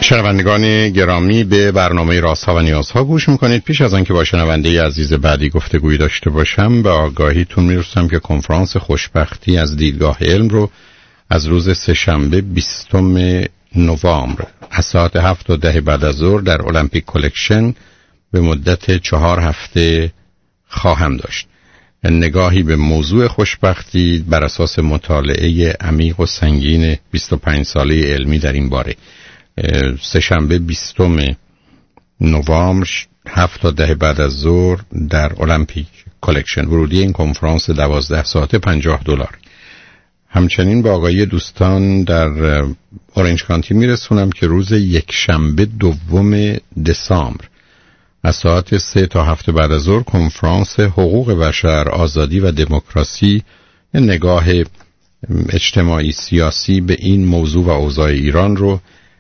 شنوندگان گرامی، به برنامه رازها و نیازها گوش میکنید. پیش از آنکه با شنونده عزیز بعدی گفتگویی داشته باشم، به آگاهیتون میرسم که کنفرانس خوشبختی از دیدگاه علم رو از روز سه‌شنبه 20 نوامبر از ساعت 7 تا 10 بعد از ظهر در المپیک کلکشن به مدت 4 هفته خواهم داشت. نگاهی به موضوع خوشبختی بر اساس مطالعه عمیق و سنگین 25 ساله علمی در این باره. سه‌شنبه 20 نوامبر 7 تا 10 بعد از ظهر در المپیک کلکشن. ورودی این کنفرانس 12 ساعته $50. همچنین با آگاهی دوستان در اورنج کانتی میرسونم که روز یکشنبه 2 دسامبر از ساعت 3 تا 7 بعد از ظهر کنفرانس حقوق بشر، آزادی و دموکراسی، نگاه اجتماعی سیاسی به این موضوع و اوضاع ایران رو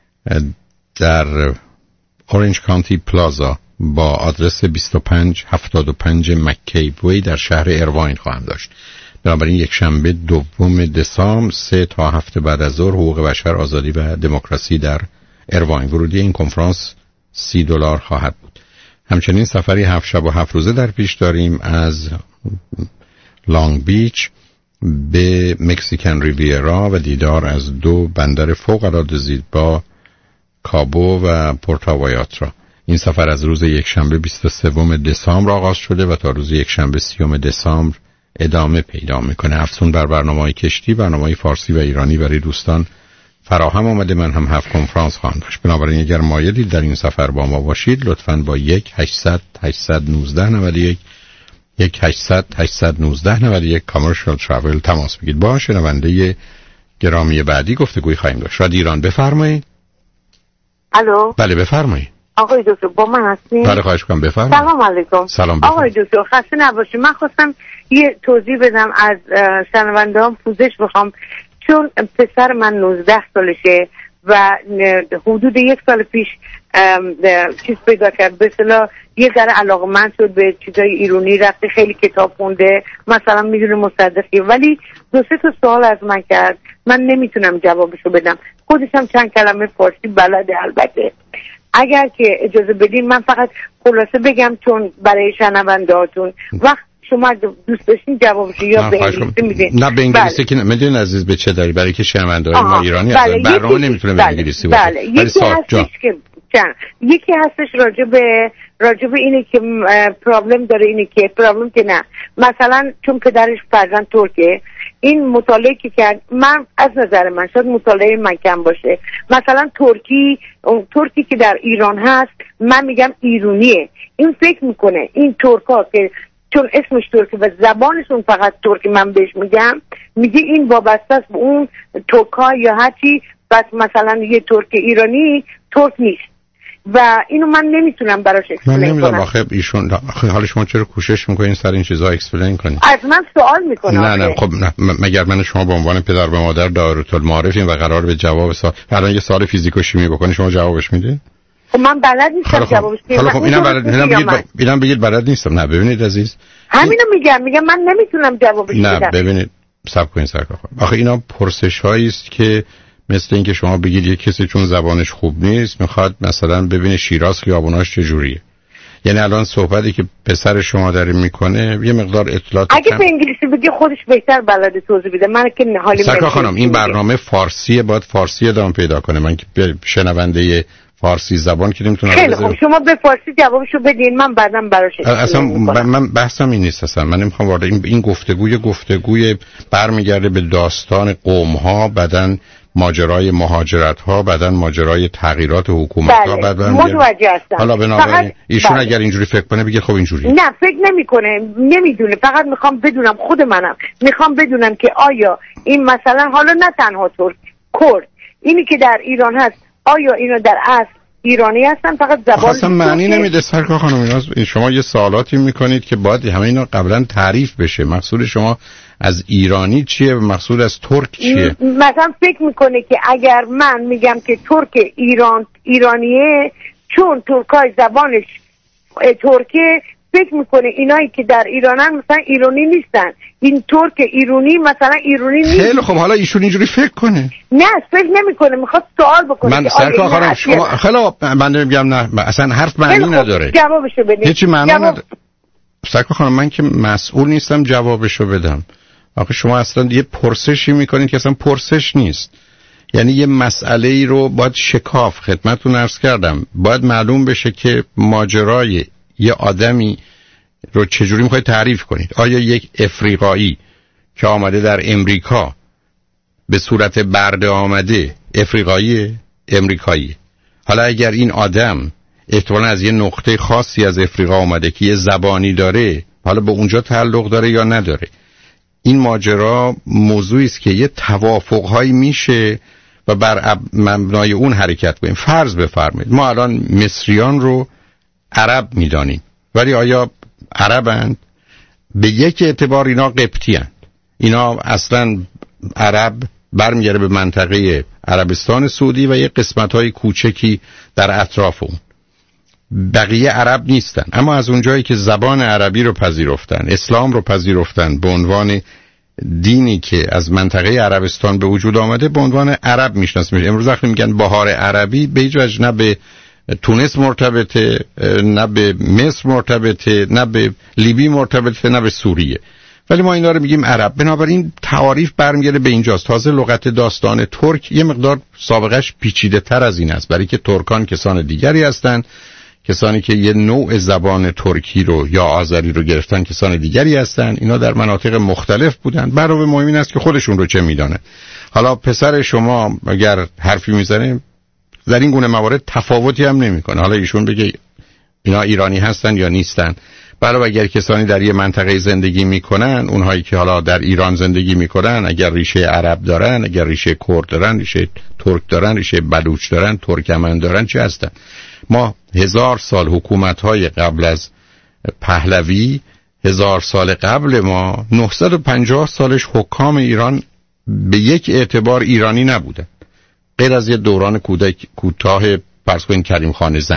در اورنج کانتی پلازا با آدرس 2575 مک‌کیب وی در شهر ایرواین خواهم داشت. بنابراین یکشنبه 2 دسامبر 3 تا 7 بعد از ظهر حقوق بشر، آزادی و دموکراسی در ایرواین. ورودی این کنفرانس $30 خواهد بود. همچنین سفری 7 شب و 7 روزه در پیش داریم از لانگ بیچ به مکزیکن ریویرا و دیدار از 2 بندر فوق‌العاده زیبا، کابو و پورتاوایاترا. این سفر از روز یکشنبه 23 دسامبر آغاز شده و تا روز یکشنبه 30 دسامبر ادامه پیدا میکنه. افزون بر برنامه‌های کشتی، برنامه‌های فارسی و ایرانی برای دوستان فراهم آمده. من هم 7 کنفرانس خواهم داشت. بنابراین اگر مایلید در این سفر با ما باشید، لطفاً با 1-800-819-91 1-800-819-91 کامرشال ترافل تماس بگیرید. با شنونده گرامی بعدی گفتگوی خواهیم داشت. رادیو ایران، بفرمایید. الو. بله بفرمایید. آقای دکتر با من هستین؟ بله خواهش می‌کنم بفرمایید. سلام علیکم. سلام بفرمایید. آقای دکتر خسته نباشید. من خواستم یه توضیح بدم از شنونده‌ام، پوزش بخوام، چون پسر من 19 سالشه و حدود 1 سال پیش چیز پیدا کرد، به اصطلاح یه ذره علاقه‌مند شد به چیزای ایرانی، رفته خیلی کتاب خونده، مثلا میدونه مصدقی، ولی 2-3 تا سوال از من کرد، من نمیتونم جوابشو بدم. خودش هم چند کلمه فارسی بلده. البته اگر که اجازه بدین من فقط خلاصه بگم، چون برای شنونده‌هاتون وقت شما دوست داشتین جوابشو یا به انگلیسی میدین. نه به انگلیسی که مدین عزیز، به چه داری؟ برای که شنونده‌های ما ایرانی هستن، برنامه نمیتونه به انگلیسی باشه. بله. یکی هستش راجع به اینه که پرابلم داره، اینه که پرابلم که نه، مثلا چون پدرش فرزند ترکه، این مطالعه که کرد، من از نظر من شاید مطالعه من کم باشه، مثلا ترکی که در ایران هست، من میگم ایرانیه، این فکر میکنه این ترکا که چون اسمش ترکی و زبانشون فقط ترکی، من بهش میگم، میگه این وابسته است به اون ترکا یا هرچی، بس مثلا یه ترک ایرانی ترک نیست و اینو من نمیتونم براش اکسپلین کنم. من نمیدونم آخه ایشون حالا شما چرا کوشش میکنین سر این چیزا اکسپلین کنین؟ از من سوال میکنم. نه خب نه، مگر من شما به عنوان پدر و مادر دایره‌المعارفین و قرار به جواب سوال، الان یه سوال فیزیک و شیمی بکنی شما جوابش میدید؟ خب من بلد نیستم جوابش بدم. خب اینم بگید بلد نیستم. نه ببینید عزیز، همینو میگم من نمیتونم جوابش بدم. نه ببینید، صبر کنید سرکار خانم. آخه اینا پرسش‌هایی است که مثل اینکه شما بگید یک کسی چون زبانش خوب نیست میخواد مثلا ببینه شیراز خیابوناش چجوریه. یعنی الان صحبتی که پسر شما داره میکنه یه مقدار اطلاعات اگه به انگلیسی بگی خودش بهتر بلده توضیح بده. من که حالی سرکار خانم این برنامه فارسیه، باید فارسی ادامه پیدا کنه. من که شنونده فارسی زبان که نمیتونم. خیلی خوب، شما به فارسی جوابشو بدین، من بعدم براش اصلا من بحثم این نیست. اصلا من نمیخوام وارد این گفتگوی برمیگرده به داستان قوم‌ها، بعدن ماجرای مهاجرت‌ها، بعدن ماجرای تغییرات حکومت‌ها. بعدن متوجه هستم. حالا بنابراین ایشون اگر اینجوری فکر کنه بگه خب اینجوریه. نه فکر نمی‌کنه، نمیدونه. فقط میخوام بدونم، خود منم میخوام بدونم که آیا این مثلا حالا نه تنها ترک، کرد، اینی که در ایران هست، آیا اینو در اصل ایرانی هستن فقط زبان اصلا معنی نمیده سرکار خانم. شما یه سوالاتی میکنید که باید همه اینا قبلا تعریف بشه. مقصود شما از ایرانی چیه و مقصود از ترک چیه؟ مثلا فکر میکنه که اگر من میگم که ترک ایرانیه، چون ترکای زبانش ترکه فکر میکنه اینایی که در ایرانن مثلا ایرانی نیستن، این ترک ایرانی مثلا ایرانی نیست. خیلی خب حالا ایشون اینجوری فکر کنه. نه فکر نمیکنه، میخواد سوال بکنه. من سرکار خانم شما خیلی من نمیگم نه اصلا حرف معنی نداره. جوابشو بدید. هیچی معنی نداره. سرکار خانم من که مسئول نیستم جوابشو بدم. آخه شما اصلا یه پرسشی میکنید که اصلا پرسش نیست. یعنی یه مسئله ای رو باید شکاف، خدمتتون عرض کردم، باید معلوم بشه که ماجرای یه آدمی رو چجوری میخواید تعریف کنید. آیا یک افریقایی که آمده در امریکا به صورت برده آمده افریقایی امریکایی؟ حالا اگر این آدم احتمالاً از یه نقطه خاصی از افریقا آمده که یه زبانی داره، حالا به اونجا تعلق داره یا نداره، این ماجرا موضوعی است که یه توافق‌هایی میشه و بر مبنای اون حرکت کنیم. فرض بفرمایید ما الان مصریان رو عرب میدانیم، ولی آیا عربند؟ به یک اعتبار اینا قبطی‌اند. اینا اصلا عرب برمیگره به منطقه عربستان سعودی و یه قسمت‌های کوچکی در اطراف اون. بقیه عرب نیستن، اما از اونجایی که زبان عربی رو پذیرفتن، اسلام رو پذیرفتن به عنوان دینی که از منطقه عربستان به وجود آمده، به عنوان عرب میشناسیم. امروز وقتی میگن بهار عربی به هیچ وجه نه به تونس مرتبطه، نه به مصر مرتبطه، نه به لیبی مرتبطه، نه به سوریه، ولی ما اینا رو میگیم عرب. بنابراین تعاریف برمیگره به اینجاست. تازه لغت داستان ترک یه مقدار سابقش پیچیده تر از این است، برای که ترکان کسان دیگری هستند، کسانی که یه نوع زبان ترکی رو یا آذری رو گرفتن کسان دیگری هستن. اینا در مناطق مختلف بودن. برای مهم این است که خودشون رو چه میدانه. حالا پسر شما اگر حرفی میزنه در این گونه موارد تفاوتی هم نمیکنه. حالا ایشون بگه اینا ایرانی هستن یا نیستن. برای اگر کسانی در یه منطقه زندگی میکنن، اونهایی که حالا در ایران زندگی میکنن، اگر ریشه عرب دارن، اگر ریشه کرد دارن، ریشه ترک دارن، ریشه بلوچ دارن، ترکمن دارن، چه هستن؟ ما 1000 سال حکومت‌های قبل از پهلوی، 1000 سال قبل ما 950 سالش حکام ایران به یک اعتبار ایرانی نبودن، غیر از یه دوران کوتاه فرض کنید کریم خان زند.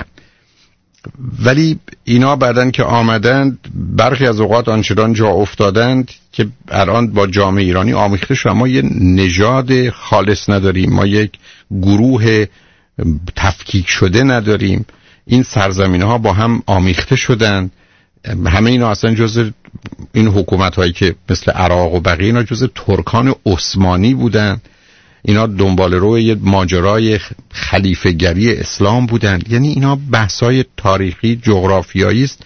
ولی اینا بعدن که آمدند برخی از اوقات آنچنان جا افتادند که الان با جامعه ایرانی آمیخته شد. ما یه نژاد خالص نداریم، ما یک گروه تفکیک شده نداریم. این سرزمین‌ها با هم آمیخته شدن. همه اینا اصلا جز این حکومت‌هایی که مثل عراق و بقیه اینا جز ترکان عثمانی بودن. اینا دنبال روی ماجرای خلیفه‌گری اسلام بودن. یعنی اینا بحث‌های تاریخی جغرافیایی است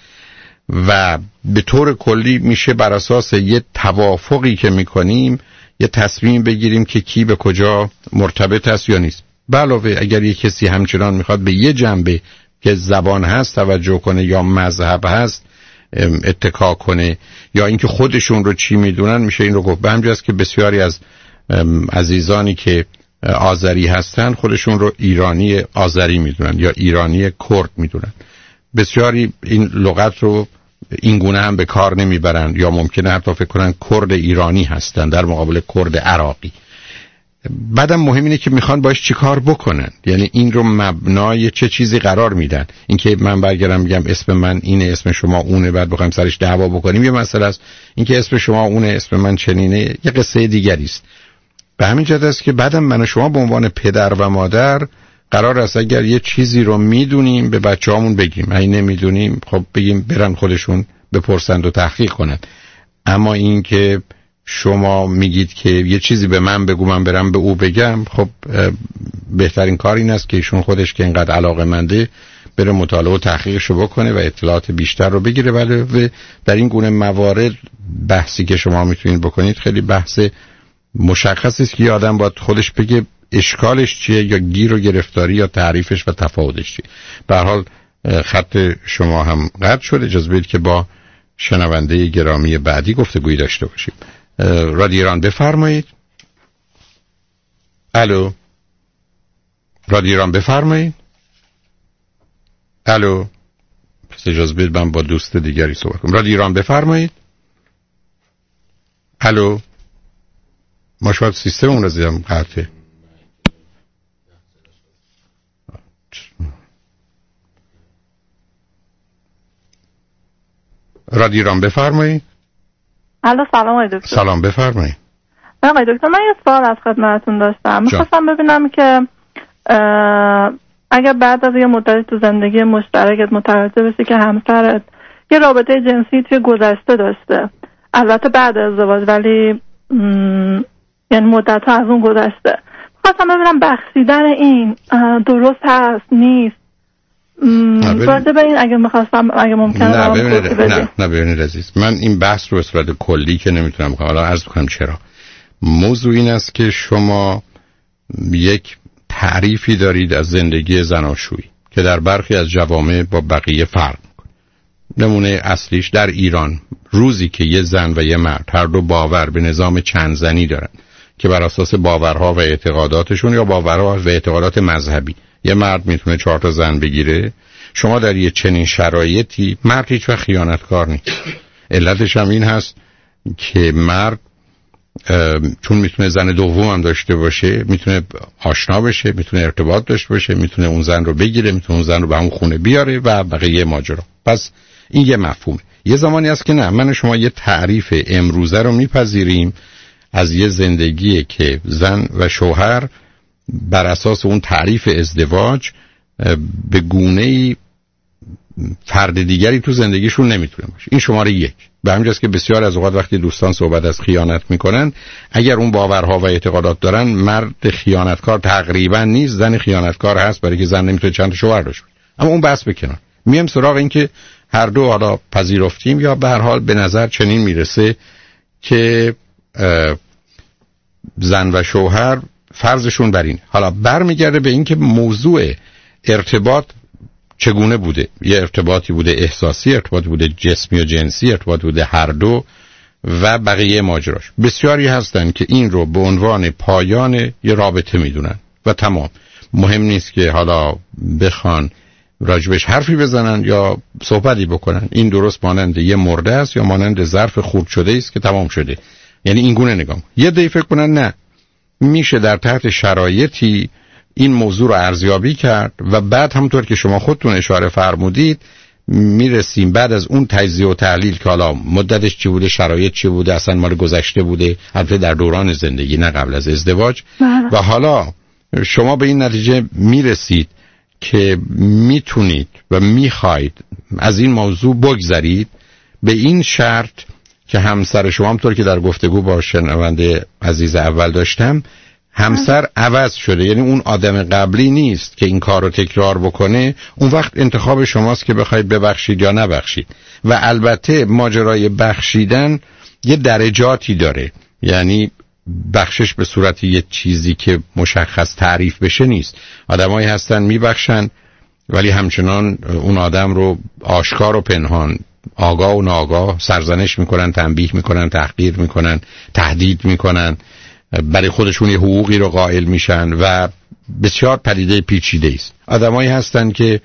و به طور کلی میشه بر اساس یه توافقی که می‌کنیم یه تصمیم بگیریم که کی به کجا مرتبط است یا نیست. علاوه اگر یک کسی همچنان میخواد به یه جنبه که زبان هست توجه کنه یا مذهب هست اتکا کنه یا اینکه خودشون رو چی میدونن، میشه این رو گفت. به همجاست که بسیاری از عزیزانی که آذری هستن خودشون رو ایرانی آذری میدونن یا ایرانی کرد میدونن. بسیاری این لغت رو این گونه هم به کار نمیبرن یا ممکنه حتی فکر کنن کرد ایرانی هستن در مقابل کرد عراقی. بعدم مهم اینه که میخوان باش چی کار بکنن، یعنی این رو مبنای چه چیزی قرار میدن. اینکه من برگردم میگم اسم من اینه اسم شما اونه بعد بخوایم سرش دعوا بکنیم یه مسئله است، اینکه اسم شما اونه اسم من چنینه یه قصه دیگری است. به همین جهت است که بعدم من و شما به عنوان پدر و مادر قرار است اگر یه چیزی رو میدونیم به بچه‌هامون بگیم، اگه نمیدونیم خب بگیم برن خودشون بپرسند و تحقیق کنند. اما اینکه شما میگید که یه چیزی به من بگو من برم به او بگم، خب بهترین کار این است که ایشون خودش که اینقدر علاقه‌منده بره مطالعه و تحقیقشو بکنه و اطلاعات بیشتر رو بگیره. ولی در این گونه موارد بحثی که شما میتونید بکنید خیلی بحث مشخصی است که یه آدم باید خودش بگه اشکالش چیه یا گیر و گرفتاری یا تعریفش و تفاوتش چیه. به هر حال خط شما هم قطع شد. اجازه بدید که با شنونده گرامی بعدی گفتگویی داشته باشیم. رادیو ایران بفرمایید. الو رادیو ایران بفرمایید. الو پس اجازه بدید من با دوست دیگری صحبت کنم. رادیو ایران بفرمایید. الو ما شاید سیستممون رو زیادم قطعه. رادیو ایران بفرمایید. الو سلام آقای دکتر. سلام بفرمایید. آقای دکتر من یه سوال از خدمتتون داشتم. می‌خواستم ببینم که اگر بعد از یه مدتی تو زندگی مشترکت متوجه بشی که همسرت یه رابطه جنسی توی گذشته داشته، البته بعد از ازدواج، ولی یعنی مدت‌ها از اون گذشته، می‌خواستم ببینم بخشیدن این درست هست نیست. راجع به این اگه ممکنه نه ببینید عزیز، من این بحث رو به صورت کلی که نمیتونم حالا عرض کنم. چرا؟ موضوع این است که شما یک تعریفی دارید از زندگی زناشویی که در برخی از جوامع با بقیه فرق میکنه. نمونه اصلیش در ایران، روزی که یه زن و یه مرد هر دو باور به نظام چند زنی دارن که بر اساس باورها و اعتقاداتشون یا باورها و اعتقادات مذهبی یه مرد میتونه 4 تا زن بگیره، شما در یه چنین شرایطی مرد هیچ وقت خیانتکار نیست. علتش هم این هست که مرد چون میتونه زن دوم هم داشته باشه، میتونه آشنا بشه، میتونه ارتباط داشته باشه، میتونه اون زن رو بگیره، میتونه اون زن رو به همون خونه بیاره و بقیه ماجرا. پس این یه مفهومه. یه زمانی هست که نه، من و شما یه تعریف امروزه رو میپذیریم از یه زندگی که زن و شوهر بر اساس اون تعریف ازدواج به گونه‌ای فرد دیگری تو زندگیشون نمیتونه باشه. این شماره 1. به همین جاست که بسیار از اوقات وقتی دوستان صحبت از خیانت میکنن، اگر اون باورها و اعتقادات دارن، مرد خیانتکار تقریبا نیست، زن خیانتکار هست، برای که زن نمیتونه چند تا شوهر داشته باشه. اما اون بحث بکنن، میام سراغ این که هر دو حالا پذیرفتیم یا به هر حال به نظر چنین میرسه که زن و شوهر فرضشون بر این. حالا برمیگرده به این که موضوع ارتباط چگونه بوده. یه ارتباطی بوده احساسی، ارتباطی بوده جسمی و جنسی، ارتباط بوده هر دو و بقیه ماجراش. بسیاری هستن که این رو به عنوان پایان یه رابطه میدونن و تمام. مهم نیست که حالا بخوان راجبش حرفی بزنن یا صحبتی بکنن. این درست مانند یه مرده است یا مانند ظرف خورد شده است که تمام شده. یعنی این گونه نگاه. یه دی فکر کنن نه، میشه در تحت شرایطی این موضوع رو ارزیابی کرد و بعد همونطور که شما خودتون اشاره فرمودید میرسیم بعد از اون تجزیه و تحلیل که حالا مدتش چی بوده، شرایط چی بوده، اصلا مال گذشته بوده، البته در دوران زندگی نه قبل از ازدواج. و حالا شما به این نتیجه میرسید که میتونید و میخواید از این موضوع بگذرید به این شرط که همسر شما، همونطور که در گفتگو با شنونده عزیز اول داشتم، همسر عوض شده. یعنی اون آدم قبلی نیست که این کار رو تکرار بکنه. اون وقت انتخاب شماست که بخواید ببخشید یا نبخشید. و البته ماجرای بخشیدن یه درجاتی داره. یعنی بخشش به صورت یه چیزی که مشخص تعریف بشه نیست. آدمایی هستن میبخشن ولی همچنان اون آدم رو آشکار و پنهان، آگاه و ناآگاه سرزنش میکنن، تنبیه میکنن، تحقیر میکنن، تهدید میکنن، برای خودشون یه حقوقی رو قائل میشن و بسیار پدیده پیچیده است. آدمایی هستن که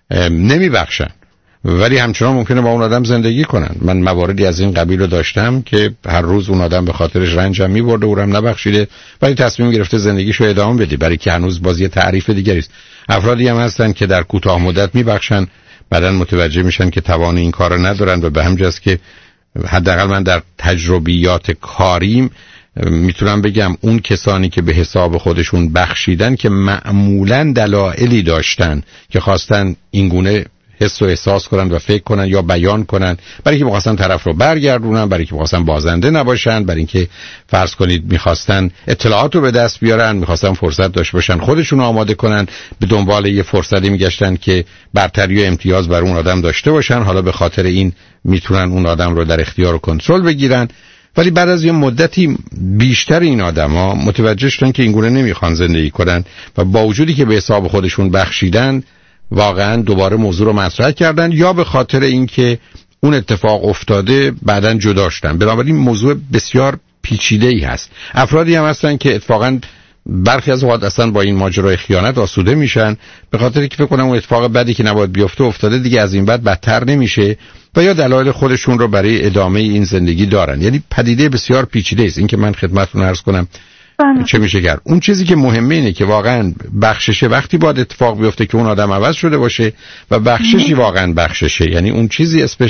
نمیبخشن ولی همچنان ممکنه با اون آدم زندگی کنن. من مواردی از این قبیل رو داشتم که هر روز اون آدم به خاطرش رنجم میبرده، اونم نبخشیده ولی تصمیم گرفته زندگیشو ادامه بده، برای که هنوز بازی تعریف دیگری است. افرادی هم هستن که در کوتاه مدت میبخشن، بعدن متوجه میشن که توان این کارو ندارن و به همین جاست که حداقل من در تجربیات کاریم میتونم بگم اون کسانی که به حساب خودشون بخشیدن که معمولاً دلایلی داشتن که خواستن اینگونه حس و احساس کنن و فکر کنن یا بیان کنن، برای اینکه می‌خواستن طرف رو برگردونن، برای اینکه می‌خواستن بازنده نباشن، برای اینکه فرض کنید می‌خواستن اطلاعات رو به دست بیارن، می‌خواستن فرصت داشته باشن خودشون رو آماده کنن، به دنبال یه فرصتی می‌گشتن که برتری و امتیاز بر اون آدم داشته باشن، حالا به خاطر این میتونن اون آدم رو در اختیار و کنترل بگیرن. ولی بعد از یه مدتی بیشتر این آدما متوجه شدن که اینگونه نمیخوان زندگی کنن و با وجودی که به حساب خودشون بخشیدن واقعا دوباره موضوع رو مطرح کردن یا به خاطر اینکه اون اتفاق افتاده بعداً جدا شدن. بنابراین موضوع بسیار پیچیده‌ای هست. افرادی هم هستن که اتفاقاً برخی از اوقات اصلا با این ماجرای خیانت آسوده میشن به خاطر اینکه فکر کنم اون اتفاق بدی که نباید بیفته افتاده، دیگه از این بعد بدتر نمیشه و یا دلایل خودشون رو برای ادامه این زندگی دارن. یعنی پدیده بسیار پیچیده است. این که من خدمتتون عرض کنم چه میشه کرد. اون چیزی که مهمه اینه که واقعا بخششه وقتی باید اتفاق بیفته که اون آدم عوض شده باشه و بخششی واقعا بخششه. یعنی اون چیزی اسمش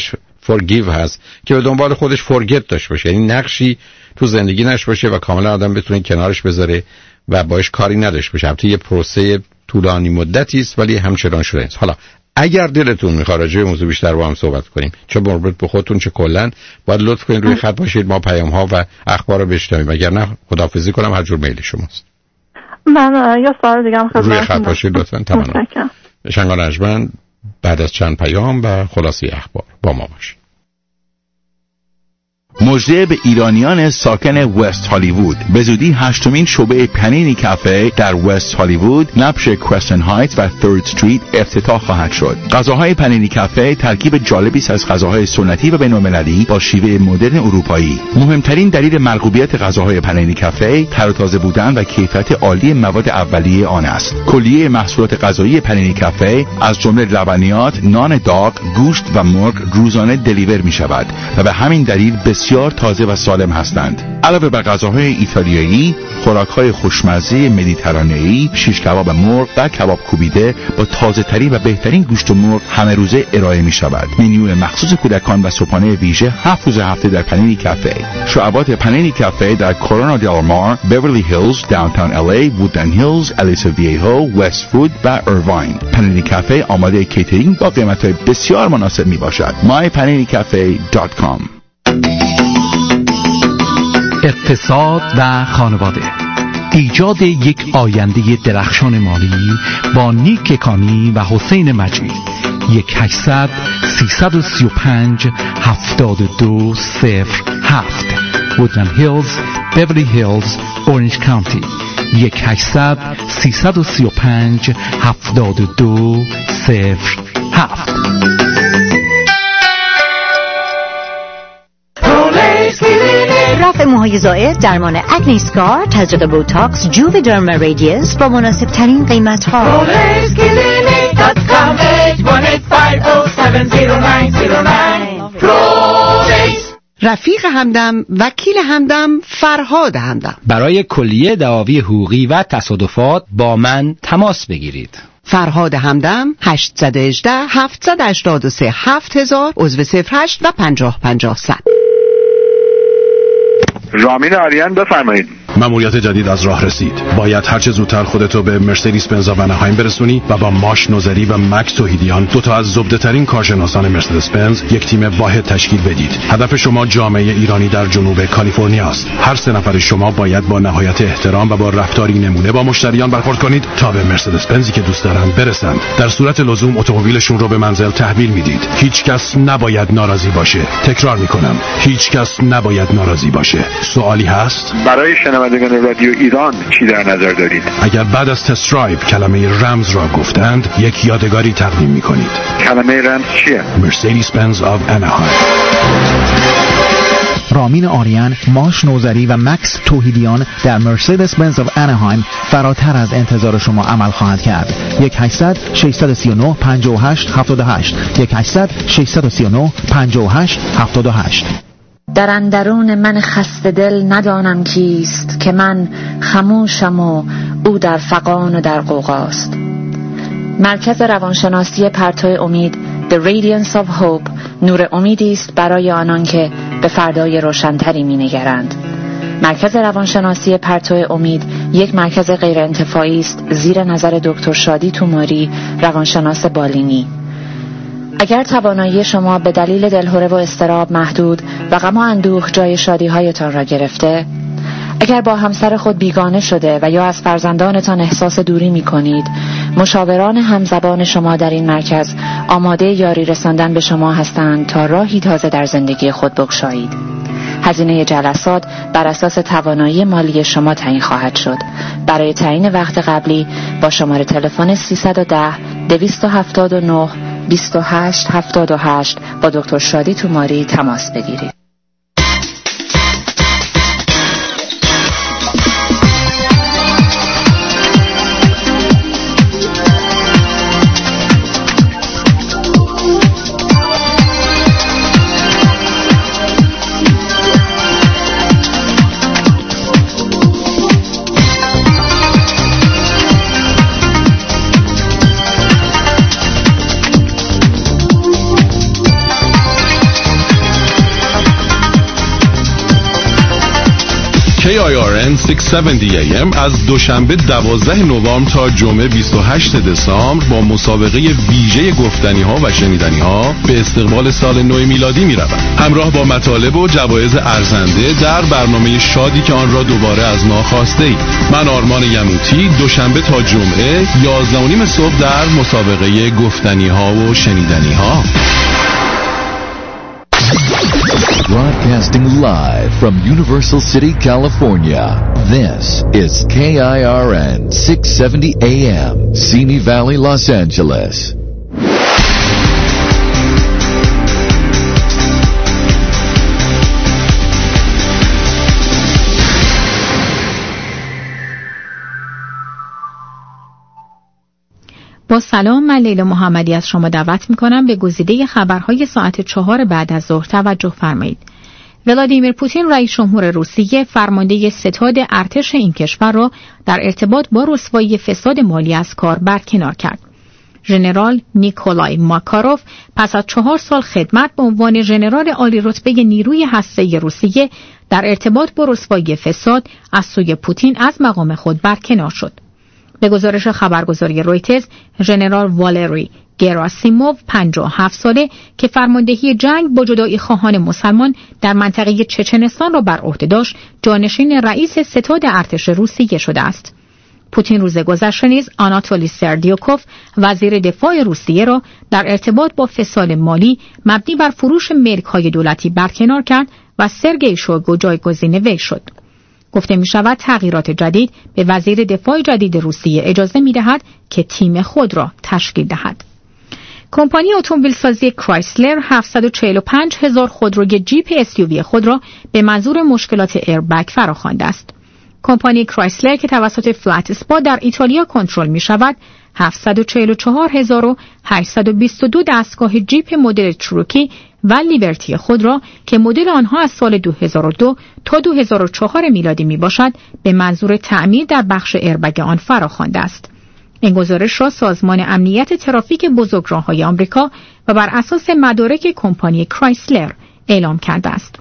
forgive هست که به دنبال خودش forget داشته باشه، یعنی نقشی تو زندگی نش باشه و کاملا آدم بتونه کنارش بذاره و باش کاری نداشته باشه. البته یه پروسه طولانی مدتی است ولی همچنان شده است. حالا اگر دلتون میخواد راجع به موضوع بیشتر با هم صحبت کنیم، چه مربوط به خودتون چه کلا، باید لطف کنید روی خط باشید، ما پیام ها و اخبار رو بشنویم، وگرنه خداحافظی کنم، هر جور میل شماست. من یا سوال دیگه هم روی خط باشید لطفاً. تمام. شنگان ارجمند بعد از چند پیام و خلاصه اخبار با ما باشید. مژده به ایرانیان ساکن وست هالیوود، به زودی 8مین شعبه پنینی کافه در وست هالیوود نبش کرستن هایتس و 3rd استریت افتتاح خواهد شد. غذاهای پنینی کافه ترکیب جالبی است از غذاهای سنتی و بین‌المللی با شیوه مدرن اروپایی. مهمترین دلیل مرغوبیت غذاهای پنینی کافه تر و تازه بودن و کیفیت عالی مواد اولیه آن است. کلیه محصولات غذایی پنینی کافه از جمله لبنیات، نان داغ، گوشت و مرغ روزانه دلیور می شود و به همین دلیل بسیار تازه و سالم هستند. علاوه بر غذاهای ایتالیایی، خوراک‌های خوشمزه مدیترانه‌ای، شیش کباب مرغ و کباب کوبیده با تازه‌ترین و بهترین گوشت مرغ همه روزه ارائه می‌شود. منیوی مخصوص کودکان و صبحانه ویژه 7 روز هفته در پنینی کافه. شعبات پنینی کافه در کورونا دل مار، بیورلی هیلز، داونتاون LA، وودلند هیلز، الیسا ویهو، وست‌فود و ایرواین. پنینی کافه آماده کیترینگ با قیمت‌های بسیار مناسب میباشد. mypaninicafe.com. اقتصاد و خانواده، ایجاد یک آینده درخشان مالی با نیک کانی و حسین مجید. 1-800-335-7207 وودلند هیلز، بیورلی هیلز، اورنج کانتی. 1-800-335-7207. رفع موهای زائد، درمان اکنی اسکار، تزریق بوتاکس، جوویدرما رادیوس با مناسب ترین قیمت ها. رفیق همدم، وکیل همدم، فرهاد همدم. برای کلیه دعاوی حقوقی و تصادفات با من تماس بگیرید. فرهاد همدم 818-783-7000 عضو 08 و 50-50-100. رامین آریان بفرمایید. مأموریت جدید از راه رسید. باید هرچه زودتر خودتو به مرسدس بنز آناهایم برسونی و با ماش نوزری و مکس توحیدیان، دو تا از زبده‌ترین کارشناسان مرسدس بنز، یک تیم واحد تشکیل بدید. هدف شما جامعه ایرانی در جنوب کالیفرنیا است. هر سه نفر شما باید با نهایت احترام و با رفتاری نمونه با مشتریان برخورد کنید تا به مرسدس بنزی که دوست دارند برسند. در صورت لزوم اتومبیلشون رو به منزل تحویل میدید. هیچ کس نباید ناراضی باشه. تکرار میکنم، هیچ کس نباید ناراضی باشه. سوالی هست؟ برای شنوندگان رادیو ایران چی در نظر دارید؟ اگر بعد از تست درایو کلمه رمز را گفتند، یک یادگاری تقدیم می‌کنید. کلمه رمز چیه؟ مرسدس بنز آف اناهایم. رامین آریان، ماش نوزری و مکس توحیدیان در مرسدس بنز آف اناهایم فراتر از انتظار شما عمل خواهد کرد. 1-800-639-58-78 1-800-639-58-78. در اندرون من خسته دل ندانم کیست، که من خموشم و او در فغان و در غوغاست. مرکز روانشناسی پرتو امید The Radiance of Hope نور امیدی است برای آنان که به فردای روشن‌تری می‌نگرند. مرکز روانشناسی پرتو امید یک مرکز غیر انتفاعی است زیر نظر دکتر شادی توماری، روانشناس بالینی. اگر توانایی شما به دلیل دلهره و اضطراب محدود و غم و اندوه جای شادی‌هایتان را گرفته، اگر با همسر خود بیگانه شده و یا از فرزندانتان احساس دوری می‌کنید، مشاوران همزبان شما در این مرکز آماده یاری رساندن به شما هستند تا راهی تازه در زندگی خود بگشایید. هزینه جلسات بر اساس توانایی مالی شما تعیین خواهد شد. برای تعیین وقت قبلی با شماره تلفن 310-279-2878 با دکتر شادی توماری تماس بگیرید. 670 AM از دوشنبه 12 نوامبر تا جمعه 28 دسامبر با مسابقه ویژه گفتنی‌ها و شنیدنی‌ها به استقبال سال نو میلادی می‌روند. همراه با مطالب و جوایز ارزنده در برنامه شادی که آن را دوباره از ما خواسته اید. من آرمان یموتی دوشنبه تا جمعه 11:30 صبح در مسابقه گفتنی‌ها و شنیدنی‌ها. Broadcasting live from Universal City, California. This is KIRN 670 AM, Simi Valley, Los Angeles. با سلام، من لیلا محمدی از شما دعوت میکنم به گزیده خبرهای ساعت 4 بعد از ظهر توجه فرمایید. ولادیمیر پوتین رئیس جمهور روسیه فرمانده ستاد ارتش این کشور را در ارتباط با رسوایی فساد مالی از کار برکنار کرد. ژنرال نیکولای ماکاروف پس از 4 سال خدمت به عنوان ژنرال عالی رتبه نیروی هسته‌ای روسیه در ارتباط با رسوایی فساد از سوی پوتین از مقام خود برکنار شد. به گزارش خبرگزاری رویترز، ژنرال والری گراسیموف 57 ساله که فرماندهی جنگ با جدایی خواهان مسلمان در منطقه چچنستان را بر عهده داشت، جانشین رئیس ستاد ارتش روسیه شده است. پوتین روز گذشته نیز آناتولی سردیوکوف وزیر دفاع روسیه را در ارتباط با فساد مالی مبنی بر فروش ملک‌های دولتی برکنار کرد و سرگئی شویگو جایگزین وی شد. گفته می شود تغییرات جدید به وزیر دفاع جدید روسیه اجازه می دهد که تیم خود را تشکیل دهد. کمپانی اتومبیلسازی کرایسلر 745,000 خودروی جیپ SUV خود را به منظور مشکلات ایربگ فراخوانده است. کمپانی کرایسلر که توسط فلت اسپا در ایتالیا کنترل می شود 744,822 دستگاه جیپ مدل چروکی و لیبرتی خود را که مدل آنها از سال 2002 تا 2004 میلادی می باشد به منظور تعمیر در بخش ایربگ آن فراخوانده است. این گزارش را سازمان امنیت ترافیک بزرگراه‌های آمریکا و بر اساس مدارک کمپانی کرایسلر اعلام کرده است.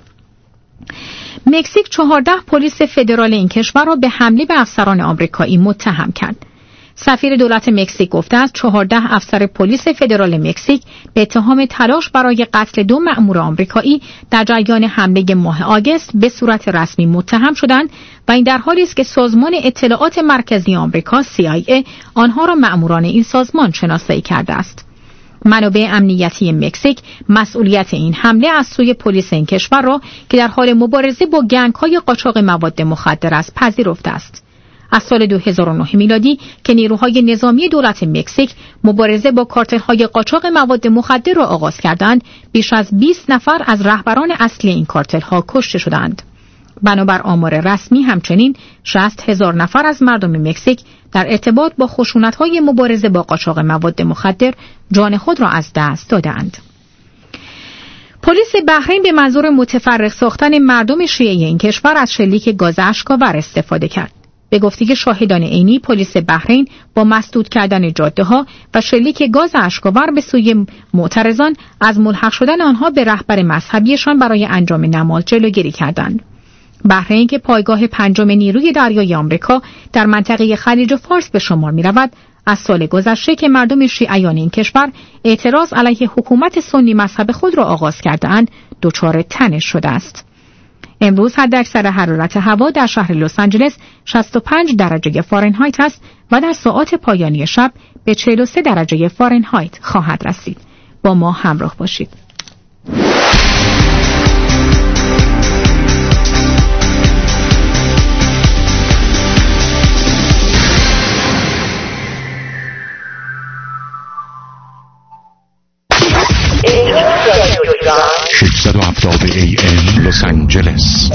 مکزیک 14 پلیس فدرال این کشور را به حمله به افسران آمریکایی متهم کرد. سفیر دولت مکزیک گفته است 14 افسر پلیس فدرال مکزیک به اتهام تلاش برای قتل 2 مأمور آمریکایی در جریان حمله ماه آگوست به صورت رسمی متهم شدند و این در حالی است که سازمان اطلاعات مرکزی آمریکا CIA آنها را مأموران این سازمان شناسایی کرده است. منابع امنیتی مکزیک مسئولیت این حمله از سوی پلیس این کشور را که در حال مبارزه با گنگ‌های قاچاق مواد مخدر است پذیرفته است. از سال 2009 میلادی که نیروهای نظامی دولت مکزیک مبارزه با کارتل‌های قاچاق مواد مخدر را آغاز کردند، بیش از 20 نفر از رهبران اصلی این کارتل‌ها کشته شدند. بنابر آمار رسمی همچنین 60,000 نفر از مردم مکزیک در ارتباط با خشونت‌های مبارزه با قاچاق مواد مخدر جان خود را از دست دادند. پلیس بحرین به منظور متفرق ساختن مردم شیعه این کشور از شلیک گاز اشک‌آور استفاده کرد. به گفته شاهدان عینی، پلیس بحرین با مسدود کردن جاده‌ها و شلیک گاز اشک‌آور به سوی معترضان از ملحق شدن آنها به رهبر مذهبیشان برای انجام نماز جلوگیری کردند. بحرین که پایگاه 5 نیروی دریایی آمریکا در منطقه خلیج فارس به شمار می‌رود، از سال گذشته که مردم شیعیان این کشور اعتراض علیه حکومت سنی مذهب خود را آغاز کرده‌اند، دچار تنش شده است. امروز حداکثر حرارت هوا در شهر لس آنجلس 65 درجه فارنهایت است و در ساعات پایانی شب به 43 درجه فارنهایت خواهد رسید. با ما همراه باشید. AM لس آنجلس.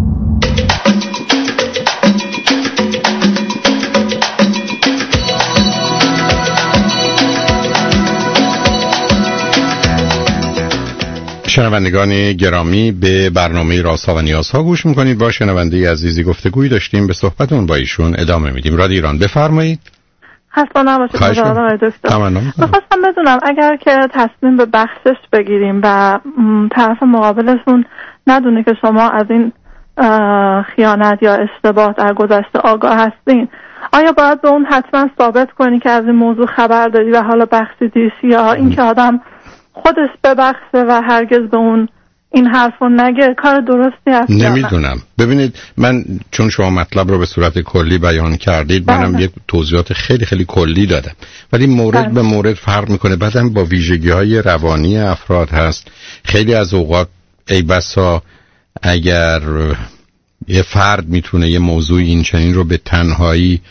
شنوندگان گرامی، به برنامه رازها و نیازها گوش میکنید. با شنونده عزیزی گفتگویی داشتیم، به صحبتون با ایشون ادامه میدیم. رادیو ایران، بفرمایید. خسته نباشید آقای دکتر. می‌خواستم بدونم اگر که تصمیم به بخشش بگیریم و طرف مقابلشون ندونه که شما از این خیانت یا اشتباه در گذشته آگاه هستین، آیا باید به اون حتما ثابت کنی که از این موضوع خبر داری و حالا بخشیدیش، یا اینکه آدم خودش ببخشه و هرگز به اون این حرفو نگه کار درستی هست؟ نمیدونم. ببینید، من چون شما مطلب رو به صورت کلی بیان کردید، منم یک توضیحات خیلی خیلی کلی دادم، ولی مورد به مورد فرق میکنه. بعدم با ویژگی‌های روانی افراد هست. خیلی از اوقات ای بسا اگر یه فرد میتونه یه موضوع این چنین رو به تنهایی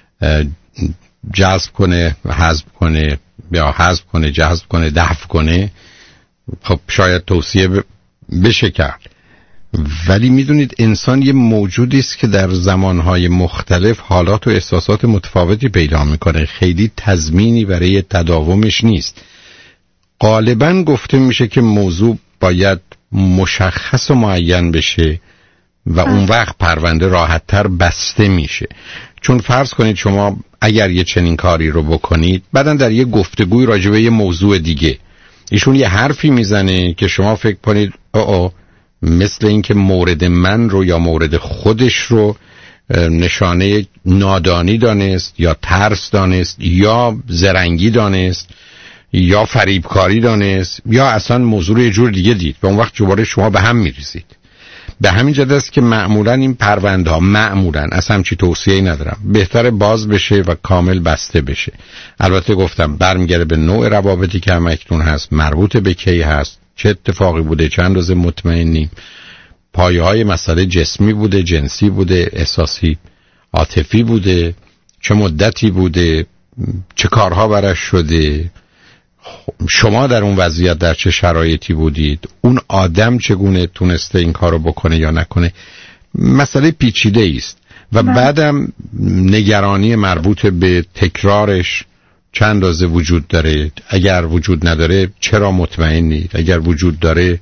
جذب کنه، حذف کنه، یا حذف کنه، جذب کنه، دفع کنه، خب شاید توصیه بشه کرد. ولی میدونید انسان یه موجودی است که در زمانهای مختلف حالات و احساسات متفاوتی پیدا میکنه. خیلی تضمینی برای تداومش نیست. غالباً گفته میشه که موضوع باید مشخص و معین بشه و اون وقت پرونده راحت‌تر بسته میشه. چون فرض کنید شما اگر یه چنین کاری رو بکنید، بعداً در یه گفتگوی راجع به یه موضوع دیگه ایشون یه حرفی میزنه که شما فکر کنید مثل این که مورد من رو یا مورد خودش رو نشانه نادانی دانست یا ترس دانست یا زرنگی دانست یا فریبکاری دانست یا اصلا موضوع یه جور دیگه دید و اون وقت دوباره شما به هم میریزید. به همین جهت است که معمولا این پرونده ها معمولا اصلا همچی توصیه‌ای ندارم، بهتره باز بشه و کامل بسته بشه. البته گفتم برمیگره به نوع روابطی که همکنون هست، مربوط به کی هست، چه اتفاقی بوده، چند روز مطمئنیم، پایه‌های مسئله جسمی بوده، جنسی بوده، احساسی، عاطفی بوده، چه مدتی بوده، چه کارها براش شده، شما در اون وضعیت در چه شرایطی بودید، اون آدم چگونه تونسته این کارو بکنه یا نکنه. مسئله پیچیده است و بعدم نگرانی مربوط به تکرارش چند اندازه وجود داره. اگر وجود نداره چرا مطمئنید؟ اگر وجود داره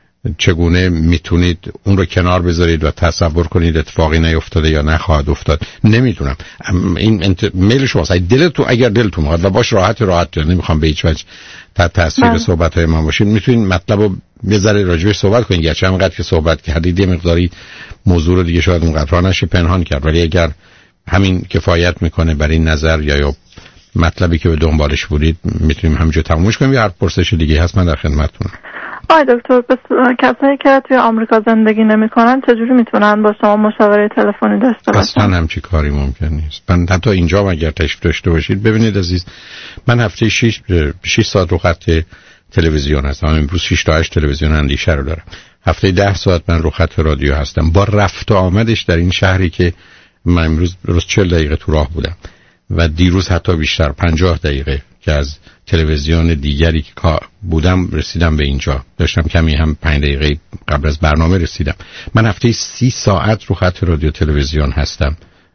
چگونه میتونید اون رو کنار بذارید و تصور کنید اتفاقی نیفتاده یا نخواهد افتاد؟ نمیدونم. این میل شماست. اگر دلتون میخواد و باش راحت نمیخوام به هیچ وجه تحت تاثیر صحبت‌های من باشید، میتونید مطلب رو یه ذره راجعش صحبت کنید. گرچه همینقدر که صحبت کردید یه مقداری موضوع رو دیگه شاید اونقدر نشه پنهان کرد، ولی اگر همین کفایت میکنه برای این نظر یا مطلبی که به دنبالش بودید، میتونیم همینجا تمومش کنیم. یا هر پرسش دیگه هست من در خدمتتونم. آقای دکتر، کسایی که توی آمریکا زندگی نمی‌کنن چجوری میتونن با شما مشاوره تلفنی داشته باشن؟ اصلا همچی کاری ممکن نیست. من حتی اینجا اگر تشریف داشته باشید، ببینید عزیز، من هفته 6 ساعت رو خط تلویزیون هستم. امروز 6 تا 8 تلویزیون اندیشه رو دارم. هفته 10 ساعت من رو خط رادیو هستم. با رفت و آمدش در این شهری که من امروز 40 دقیقه تو راه بودم و دیروز حتی بیشتر 50 دقیقه که از تلویزیون دیگری که بودم رسیدم به اینجا. داشتم کمی هم 5 دقیقه قبل از برنامه رسیدم. من هفته 30 ساعت رو خط رادیو تلویزیون هستم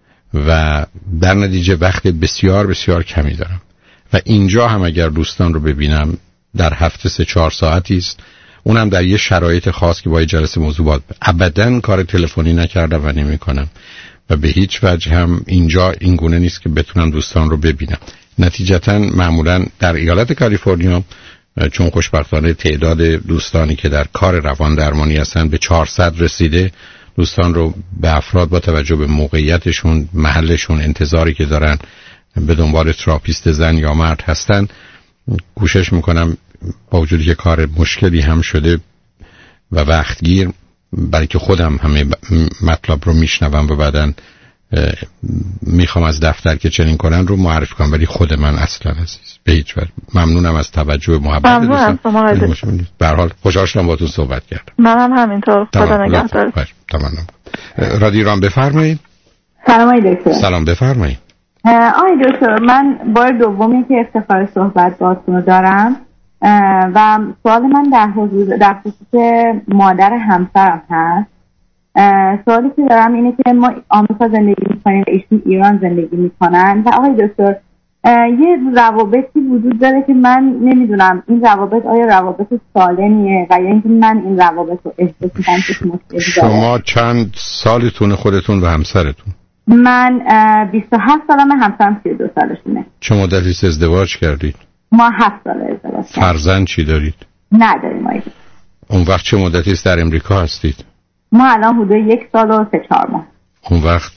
و در نتیجه وقت بسیار بسیار کمی دارم و اینجا هم اگر دوستان رو ببینم در هفته 3-4 ساعتی است، اونم در یه شرایط خاص که با یه جلسه موضوعات. ابداً کار تلفنی نکردم و نمی‌کنم و به هیچ وجه هم اینجا این گونه نیست که بتونم دوستان رو ببینم. نتیجتاً معمولاً در ایالت کالیفرنیا، چون خوشبختانه تعداد دوستانی که در کار روان درمانی هستن به 400 رسیده، دوستان رو به افراد با توجه به موقعیتشون، محلشون، انتظاری که دارن به دنبال تراپیست زن یا مرد هستن کوشش میکنم با وجودی که کار مشکلی هم شده و وقتگیر، برای که خودم همه مطلب رو میشنوم و بعدن میخوام از دفتر که چنین کنن رو معرفی کنم، ولی خود من اصلا عزیز به هیچ وجه. ممنونم از توجه و محبت دوستان. به هر حال خوشحال شدم باهاتون صحبت کردم. منم همینطور. خدا نگهدار. تمام. رادیو ایران بفرمایید. سلام آقای دکتر. سلام بفرمایید. آقای دکتر، من بار دومی که افتخار صحبت باهاتون دارم و سوال من در خصوص مادر همسرم هست. سوالی که دارم اینه که ما آمریکا زندگی میکنیم و ایشون ایران زندگی میکنن و آقای دکتر یه روابطی وجود داره که من نمیدونم این روابط آیا روابط سالمیه و یا اینکه من این روابط رو احساس میکنم که مشکلی داره. شما چند سالتون خودتون و همسرتون؟ من 27 سالمه، همسرم 32 سالشونه. چه مدتی ازدواج کردید؟ ما 7 سال ازدواج کردیم. فرزند چی دارید؟ نداریم. اون وقت چه مدتی در امریکا هستید؟ ما الان حدود 1 سال و 3-4 ماه. اون وقت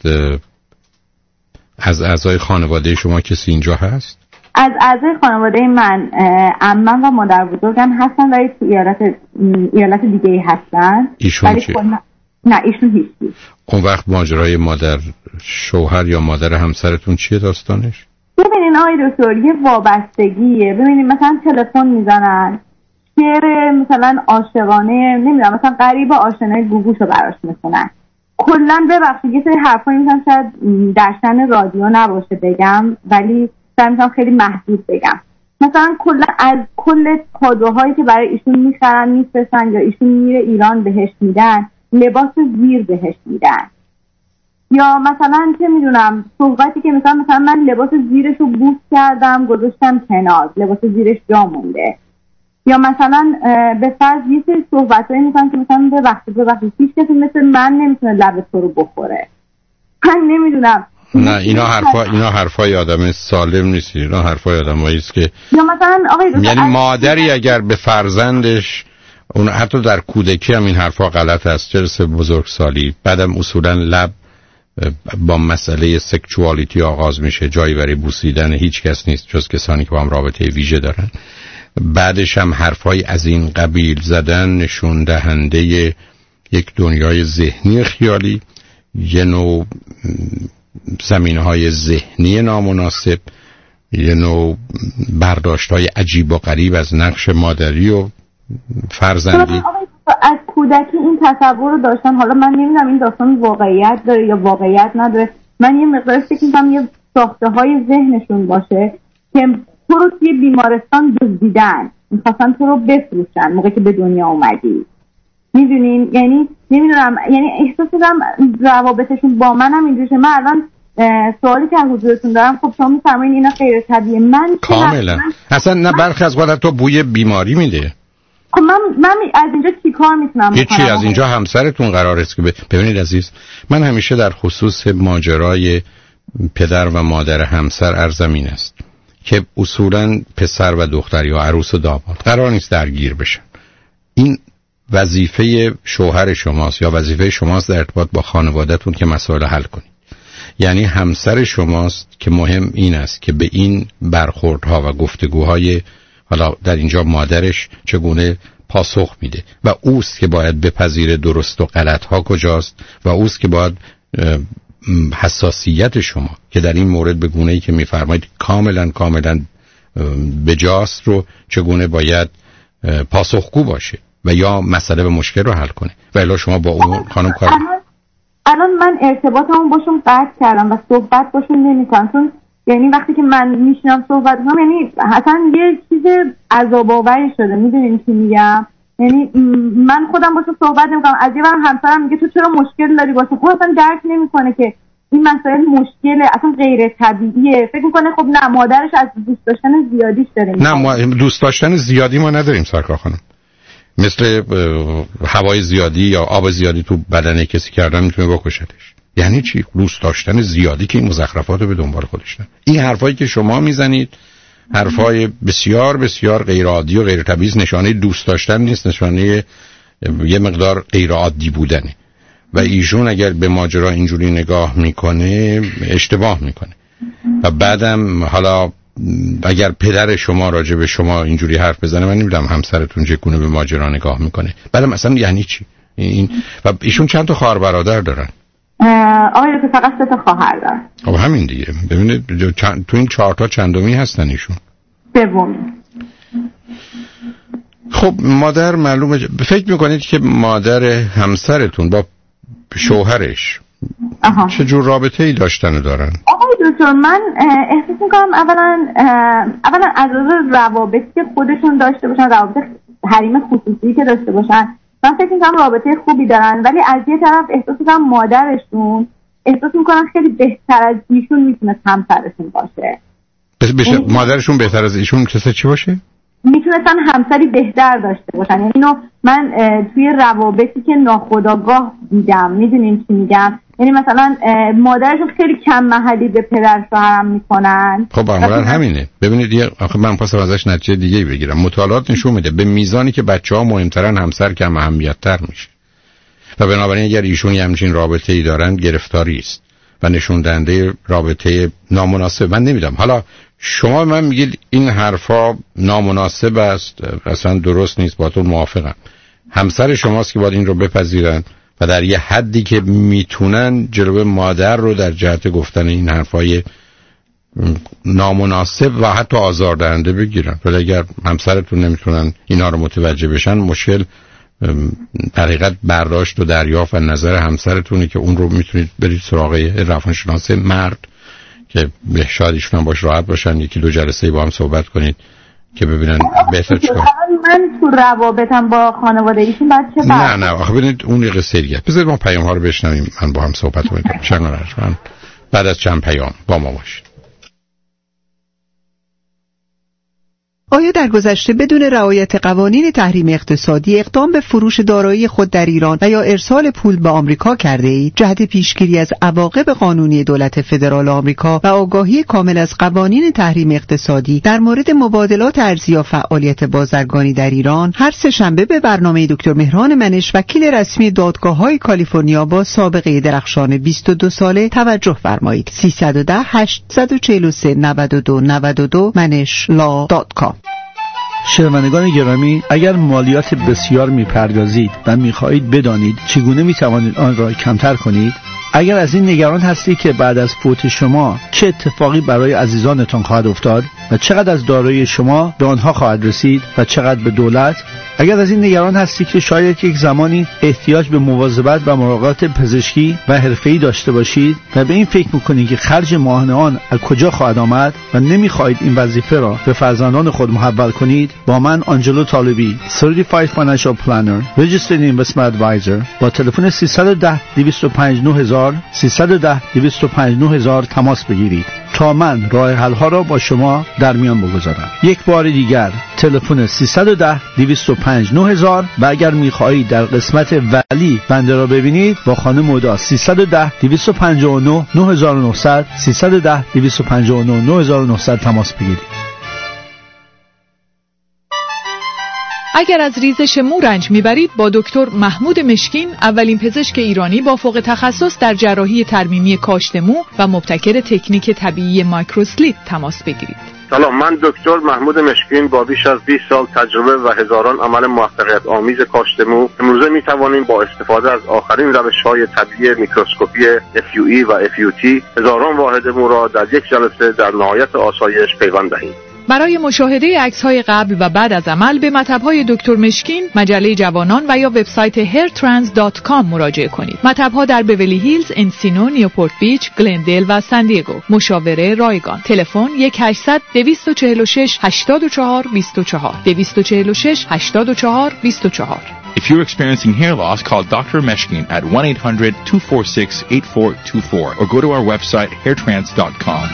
از اعضای خانواده شما کسی اینجا هست؟ از اعضای خانواده من عمم و مادر بزرگم هستن ولی تو ایالت دیگه هستن. ایشون چی؟ نه ایشون هیچی. اون وقت ماجرای مادر شوهر یا مادر همسرتون چیه داستانش؟ ببینین آقای دکتر یه وابستگیه. ببینین مثلا تلفن میزنن شعر مثلا عاشقانه نمیدونم مثلا غریب آشنای گوگوشو براش میخونن. کلا ببخشید یه سری حرفایی میگم شاید در شأن رادیو نباشه بگم ولی سعی میکنم خیلی محدود بگم. مثلا کلا از کل کادوهایی که برای ایشون میخرن میفرستن یا ایشون میره ایران بهش میدن لباس زیر بهش میدن. یا مثلا چه میدونم صحبتی که مثلا من لباس زیرش رو بوس کردم گذاشتم کنار لباس زیرش جا مونده. یا مثلا به فرض یه سری صحبتایی میکنن که مثلا ببخشید هیچ کسی مثل من نمیتونه لب تو رو بخوره. من نمیدونم. نه اینا حرفای آدم سالم نیست. اینا حرفای آدمایی است که یا مثلا یعنی مادری اگر به فرزندش اون حتی در کودکی هم این حرفا غلط است چرا بزرگسالی بعدم اصولا لب با مسئله سکشوالیتی آغاز میشه جایی برای بوسیدن هیچ کس نیست جز کسانی که با هم رابطه ویژه دارن. بعدش هم حرفای از این قبیل زدن نشون دهنده یک دنیای ذهنی خیالی یه نوع زمینهای ذهنی نامناسب یه نوع برداشت‌های عجیب و غریب از نقش مادری و فرزندی. از کودکی این تصور رو داشتن. حالا من نمیدونم این داستان واقعیت داره یا واقعیت نداره. من یه مقدار فکر می‌کنم یه ساخته‌های ذهنشون باشه که تو رو توی بیمارستان دزدیدن می‌خواستن تو رو بفروشن موقعی که به دنیا اومدی. میدونین یعنی نمیدونم یعنی احساس می‌کنم روابطشون با منم اینجوریه. من الان سوالی که از حضورتون دارم خب شما می‌فرمایید اینا غیر طبیعیه. من کاملا اصلا نه برخی از وقت تو بوی بیماری میده. خب من از اینجا چی کار میتونم بکنم؟ هیچی. از اینجا همسرتون قراره است که ببینید عزیز من همیشه در خصوص ماجرای پدر و مادر همسر ارزمین است که اصولا پسر و دختر یا عروس و داماد قرار نیست درگیر بشن. این وظیفه شوهر شماست یا وظیفه شماست در ارتباط با خانواده‌تون که مسائل حل کنید. یعنی همسر شماست که مهم این است که به این برخوردها و گفتگوهای حالا در اینجا مادرش چگونه پاسخ میده و اوست که باید بپذیره درست و غلط ها کجاست و اوست که باید حساسیت شما که در این مورد به گونه‌ای که میفرمایید کاملا بجاست رو چگونه باید پاسخگو باشه و یا مسئله و مشکل رو حل کنه و الا شما با اون خانم کار الان من ارتباطمو باشون قطع کردم و صحبت باشون نمی‌کنم چون یعنی وقتی که من میشینم صحبت کنم یعنی اصلا یه چیز عذاب آوری شده. میدونین چی میگم؟ یعنی من خودم باشون صحبت نمی‌کنم. از یه ور همسرم میگه تو چرا مشکل داری باشه. خب اصلا درک نمی‌کنه که این مسائل مشکله اصلا غیر طبیعیه. فکر می‌کنه خب نه مادرش از دوست داشتن زیادیش داره. نه ما دوست داشتن زیادی ما نداریم سرکار خانم. مثل هوای زیادی یا آب زیادی تو بدن کسی کردن میتونه بکشتش. یعنی چی؟ دوست داشتن زیادی که این مزخرفات رو به دنبال خودش داره. این حرفایی که شما میزنید حرفای بسیار بسیار غیر عادی و غیر طبیعی، نشانه دوست داشتن نیست، نشانه یه مقدار غیر عادی بودنه و ایشون اگر به ماجرا اینجوری نگاه میکنه اشتباه میکنه. و بعدم حالا اگر پدر شما راجع به شما اینجوری حرف بزنه، من نمیدونم همسرتون چگونه به ماجرا نگاه میکنه. بعدم مثلا یعنی چی این؟ و ایشون چند تا خواهر برادر دارن؟ آقای که فقط 3 تا خواهر دارن. خب همین دیگه. ببینید تو این 4 تا چندمی هستن ایشون؟ سومی. خب مادر معلومه. فکر میکنید که مادر همسرتون با شوهرش چه جور رابطه ای داشتن و دارن؟ آقای دکتر من احساس میکنم اولا از روابطی که خودشون داشته باشن، روابط حریم خصوصی که داشته باشن، من فکر میکنم رابطه خوبی دارن، ولی از یه طرف احساس میکنم مادرشون احساس میکنم خیلی بهتر از ایشون میتونه همسرشون باشه. مادرشون بهتر از ایشون کسی چی باشه؟ میتونستن همسری بهتر داشته باشن. یعنی اینو من توی روابطی که ناخودآگاه دیدم. میدونین چی میگم؟ یعنی مثلا مادرشون خیلی کم محلی به پدر شوهرم میکنن. خب معمولا همینه. ببینید آخه من پس ازش نتیجه دیگه بگیرم. مطالعات نشون میده به میزانی که بچه‌ها مهمترن همسر کم اهمیت‌تر میشه. و بنابراین اگر ایشون همچین رابطه‌ای دارن گرفتاری است و نشون دهنده رابطه نامناسب. من نمیدونم، حالا شما من میگید این حرفا نامناسب است، اصلا درست نیست، باهاتون موافقم. همسر شماست که باید این رو بپذیرن و در یه حدی که میتونن جلوی مادر رو در جهت گفتن این حرفای نامناسب و حتی آزاردهنده بگیرن. ولی اگر همسرتون نمیتونن اینا رو متوجه بشن، مشکل در حقیقت برداشت و دریافت و نظر همسرتونه که اون رو میتونید برید سراغ روانشناس مرد که شاید ایشون باش راحت باشن، یکی دو جلسه با هم صحبت کنید که ببینن بهتر چیکار. من تو روابطم با خانواده ایشون بعد چه نه آخه ببینید اون یه قصه دیگه. بذارید ما پیام ها رو بشنویم، من با هم صحبت کنیم. من بعد از چند پیام با ما باشید. آیا در گذشته بدون رعایت قوانین تحریم اقتصادی اقدام به فروش دارایی خود در ایران و یا ارسال پول به آمریکا کرده اید؟ جهت پیشگیری از عواقب قانونی دولت فدرال آمریکا و آگاهی کامل از قوانین تحریم اقتصادی در مورد مبادلات ارزی یا فعالیت بازرگانی در ایران، هر سه شنبه به برنامه دکتر مهران منش، وکیل رسمی دادگاه‌های کالیفرنیا با سابقه درخشان 22 ساله توجه فرمایید. 310 843 92 92 manishla.com. شنوندگان گرامی، اگر مالیات بسیار میپردازید و میخواهید بدانید چگونه میتوانید آن را کمتر کنید، اگر از این نگران هستید که بعد از فوت شما چه اتفاقی برای عزیزانتان خواهد افتاد و چقدر از دارایی شما به آنها خواهد رسید و چقدر به دولت، اگر از این نگران هستید که شاید یک زمانی احتیاج به مواظبت و مراقبت پزشکی و حرفه‌ای داشته باشید و به این فکر میکنید که خرج ماهانه آن از کجا خواهد آمد و نمیخواهید این وظیفه را به فرزندان خود محول کنید، با من آنجلو طالبی، Certified Financial Planner, Registered Investment Advisor، با تلفن 310 205 9000 310 205 9000 تماس بگیرید تا من راه حل ها را با شما در میان بگذارم. یک بار دیگر تلفن 310 205 9000 و اگر می‌خواهید در قسمت ولی بنده را ببینید، با خانم مودا 310 259 9900 310 259 9900 تماس بگیرید. اگر از ریزش مو رنج میبرید، با دکتر محمود مشکین، اولین پزشک ایرانی با فوق تخصص در جراحی ترمیمی کاشت مو و مبتکر تکنیک طبیعی مایکروسلیت تماس بگیرید. سلام، من دکتر محمود مشکین با بیش از 20 سال تجربه و هزاران عمل موفقیت آمیز کاشت مو، امروزه می توانیم با استفاده از آخرین روش‌های طبیعی میکروسکوپی FUE و FUT هزاران واحد مو را در یک جلسه در نهایت آسایش پیوند دهیم. برای مشاهده عکس‌های قبل و بعد از عمل به مطب‌های دکتر مشکین، مجله جوانان و یا وبسایت hairtrans.com مراجعه کنید. مطب‌ها در بیولی هیلز، انسینو، نیوپورت بیچ، گلندل و سان دیگو. مشاوره رایگان. تلفن 1-800-246-84-24 246-84-24. If you're experiencing hair loss, call Dr. Meshkin at 1-800-246-8424 or go to our website hairtrans.com.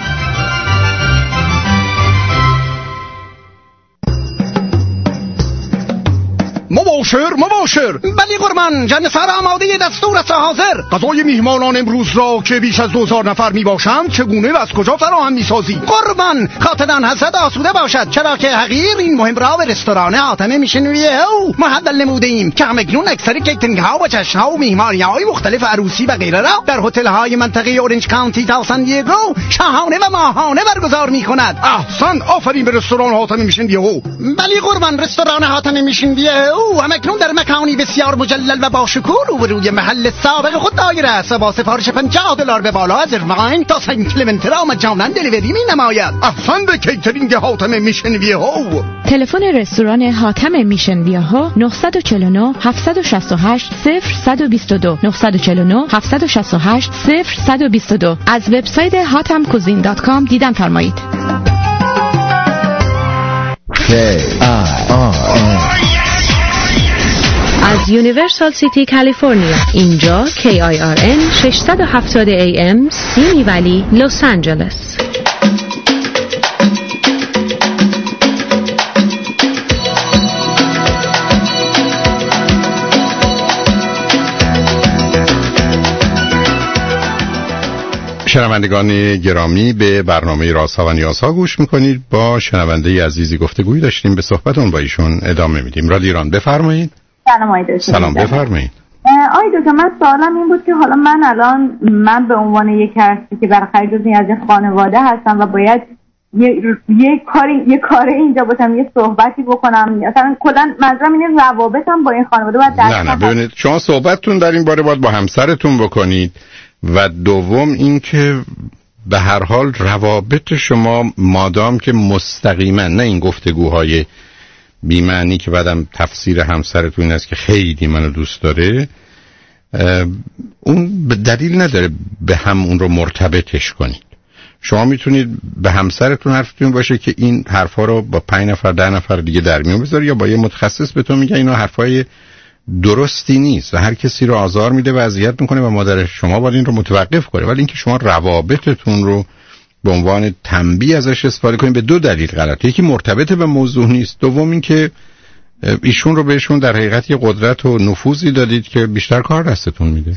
مباشر بلی قربان، جنسر آماده دستور است حاضر. غذای میهمانان امروز را که بیش از 2000 نفر میباشند چگونه و از کجا فراهم میسازی؟ قربان خاطران حضرت آسوده باشد، چرا که حقیر این مهم را به رستوران حاتم میشنویه او محول نموده ایم که همکنون اکثر کیترینگ ها و جشن ها و میهمانی های مختلف عروسی و غیره را در هتل های منطقه اورنج کانتی تا سان دیگو شاهانه و ماهانه برگزار میکند. احسن، آفرین به رستوران حاتم میشنویه او. بلی قربان، رستوران حاتم میشنویه او همکنون در مکانی بسیار مجلل و باشکوه روبروی محل سابق خود دایر است و با سفارش $50 به بالا از ایرواین تا سنت کلمنت را مجانا دلیوری می نماید. احسن به کیترینگ حاتم میشن ویهو. تلفن رستوران حاتم میشن ویهو 949 768 0122 949 768 0122. از وبسایت hatamcuisine.com دیدن فرمایید. از یونیورسال سیتی کالیفرنیا، اینجا KIRN 670 AM سیمی ولی لس آنجلس. شنوندگان گرامی، به برنامه رازها و نیازها گوش میکنید. با شنونده عزیزی گفتگویی داشتیم، به صحبتون با ایشون ادامه میدیم. رادیو ایران، بفرمایید. سلام بفرمایید. آی دکتر، من سوالم این بود که حالا من به عنوان یک کسی که برای جزئی از این خانواده هستم و باید یه کار اینجا باشم، یه صحبتی بکنم، مثلا کلا منظورم اینه روابطم با این خانواده باید نه ببینید، شما صحبتتون در این باره باید با همسرتون بکنید و دوم این که به هر حال روابط شما مادام که مستقیما، نه این گفتگوهای بی‌معنی که بعدم تفسیر همسرتون این است که خیلی منو دوست داره، اون دلیل نداره به هم اون رو مرتبطش کنید. شما میتونید به همسرتون حرفتون باشه که این حرفا رو با 5 نفر 10 نفر دیگه در میون بذاری، یا با یه متخصص بهتون میگه اینا حرفای درستی نیست و هر کسی رو آزار میده و اذیت میکنه و مادر شما باید این رو متوقف کنه. ولی اینکه شما روابطتون رو به عنوان تنبیه ازش استفاده کنید به 2 دلیل غلطه. یکی مرتبط به موضوع نیست، دوم این که ایشون رو بهشون در حقیقت یه قدرت و نفوذی دادید که بیشتر کار دستتون میده.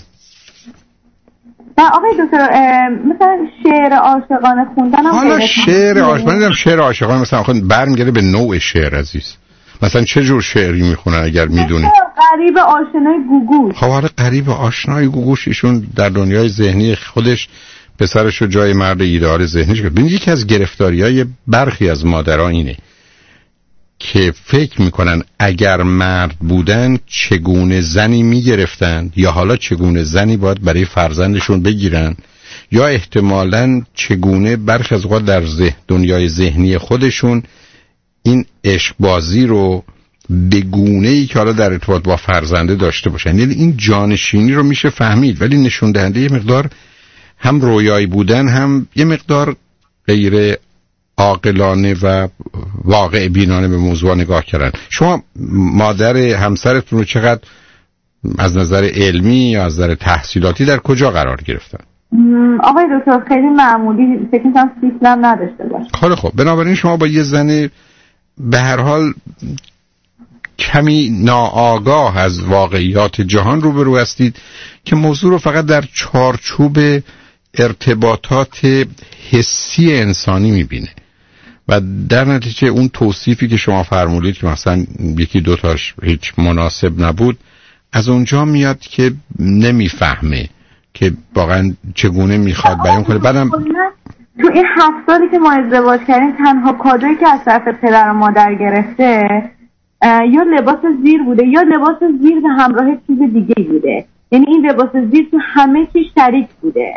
آقای دکتر، مثلا شعر عاشقانه خوندن حالا شعر عاشقانه مثلا خود برمیگرده به نوع شعر عزیز. مثلا چه جور شعری میخونن اگر میدونید؟ قریب آشنای گوگوش. خب حالا قریب آشنای گوگوش ایشون در دنیای ذهنی خودش پسرش رو جای مرد ایدئال ذهنیش کرد. ببینید یکی از گرفتاری‌های برخی از مادران اینه که فکر میکنن اگر مرد بودن چگونه زنی میگرفتن، یا حالا چگونه زنی باید برای فرزندشون بگیرن، یا احتمالاً چگونه برخی از اوقات در دنیای ذهنی خودشون این عشق بازی رو به گونه‌ای که حالا در ارتباط با فرزنده داشته باشن. یعنی این جانشینی رو میشه فهمید، ولی نشون دهنده یه مقدار هم رویایی بودن، هم یه مقدار غیر عاقلانه و واقع بینانه به موضوع نگاه کردن. شما مادر همسرتون رو چقدر از نظر علمی یا از نظر تحصیلاتی در کجا قرار گرفتن؟ آقای دکتر خیلی معمولی، فکر می‌کنم سیستم نداشته باشه. خب بنابراین شما با یه زن به هر حال کمی ناآگاه از واقعیات جهان روبرو هستید که موضوع رو فقط در چارچوب ارتباطات حسی انسانی میبینه و در نتیجه اون توصیفی که شما فرمودید که مثلا 1-2 تاش هیچ مناسب نبود، از اونجا میاد که نمیفهمه که واقعا چگونه میخواد بیان کنه. بعدم تو این 7 سالی که ما ازدواج کردیم تنها کادویی که از طرف پدر و مادر گرفته یا لباس زیر بوده یا لباس زیر به همراه چیز دیگه بوده. یعنی این لباس زیر تو همه چیز شریک بوده.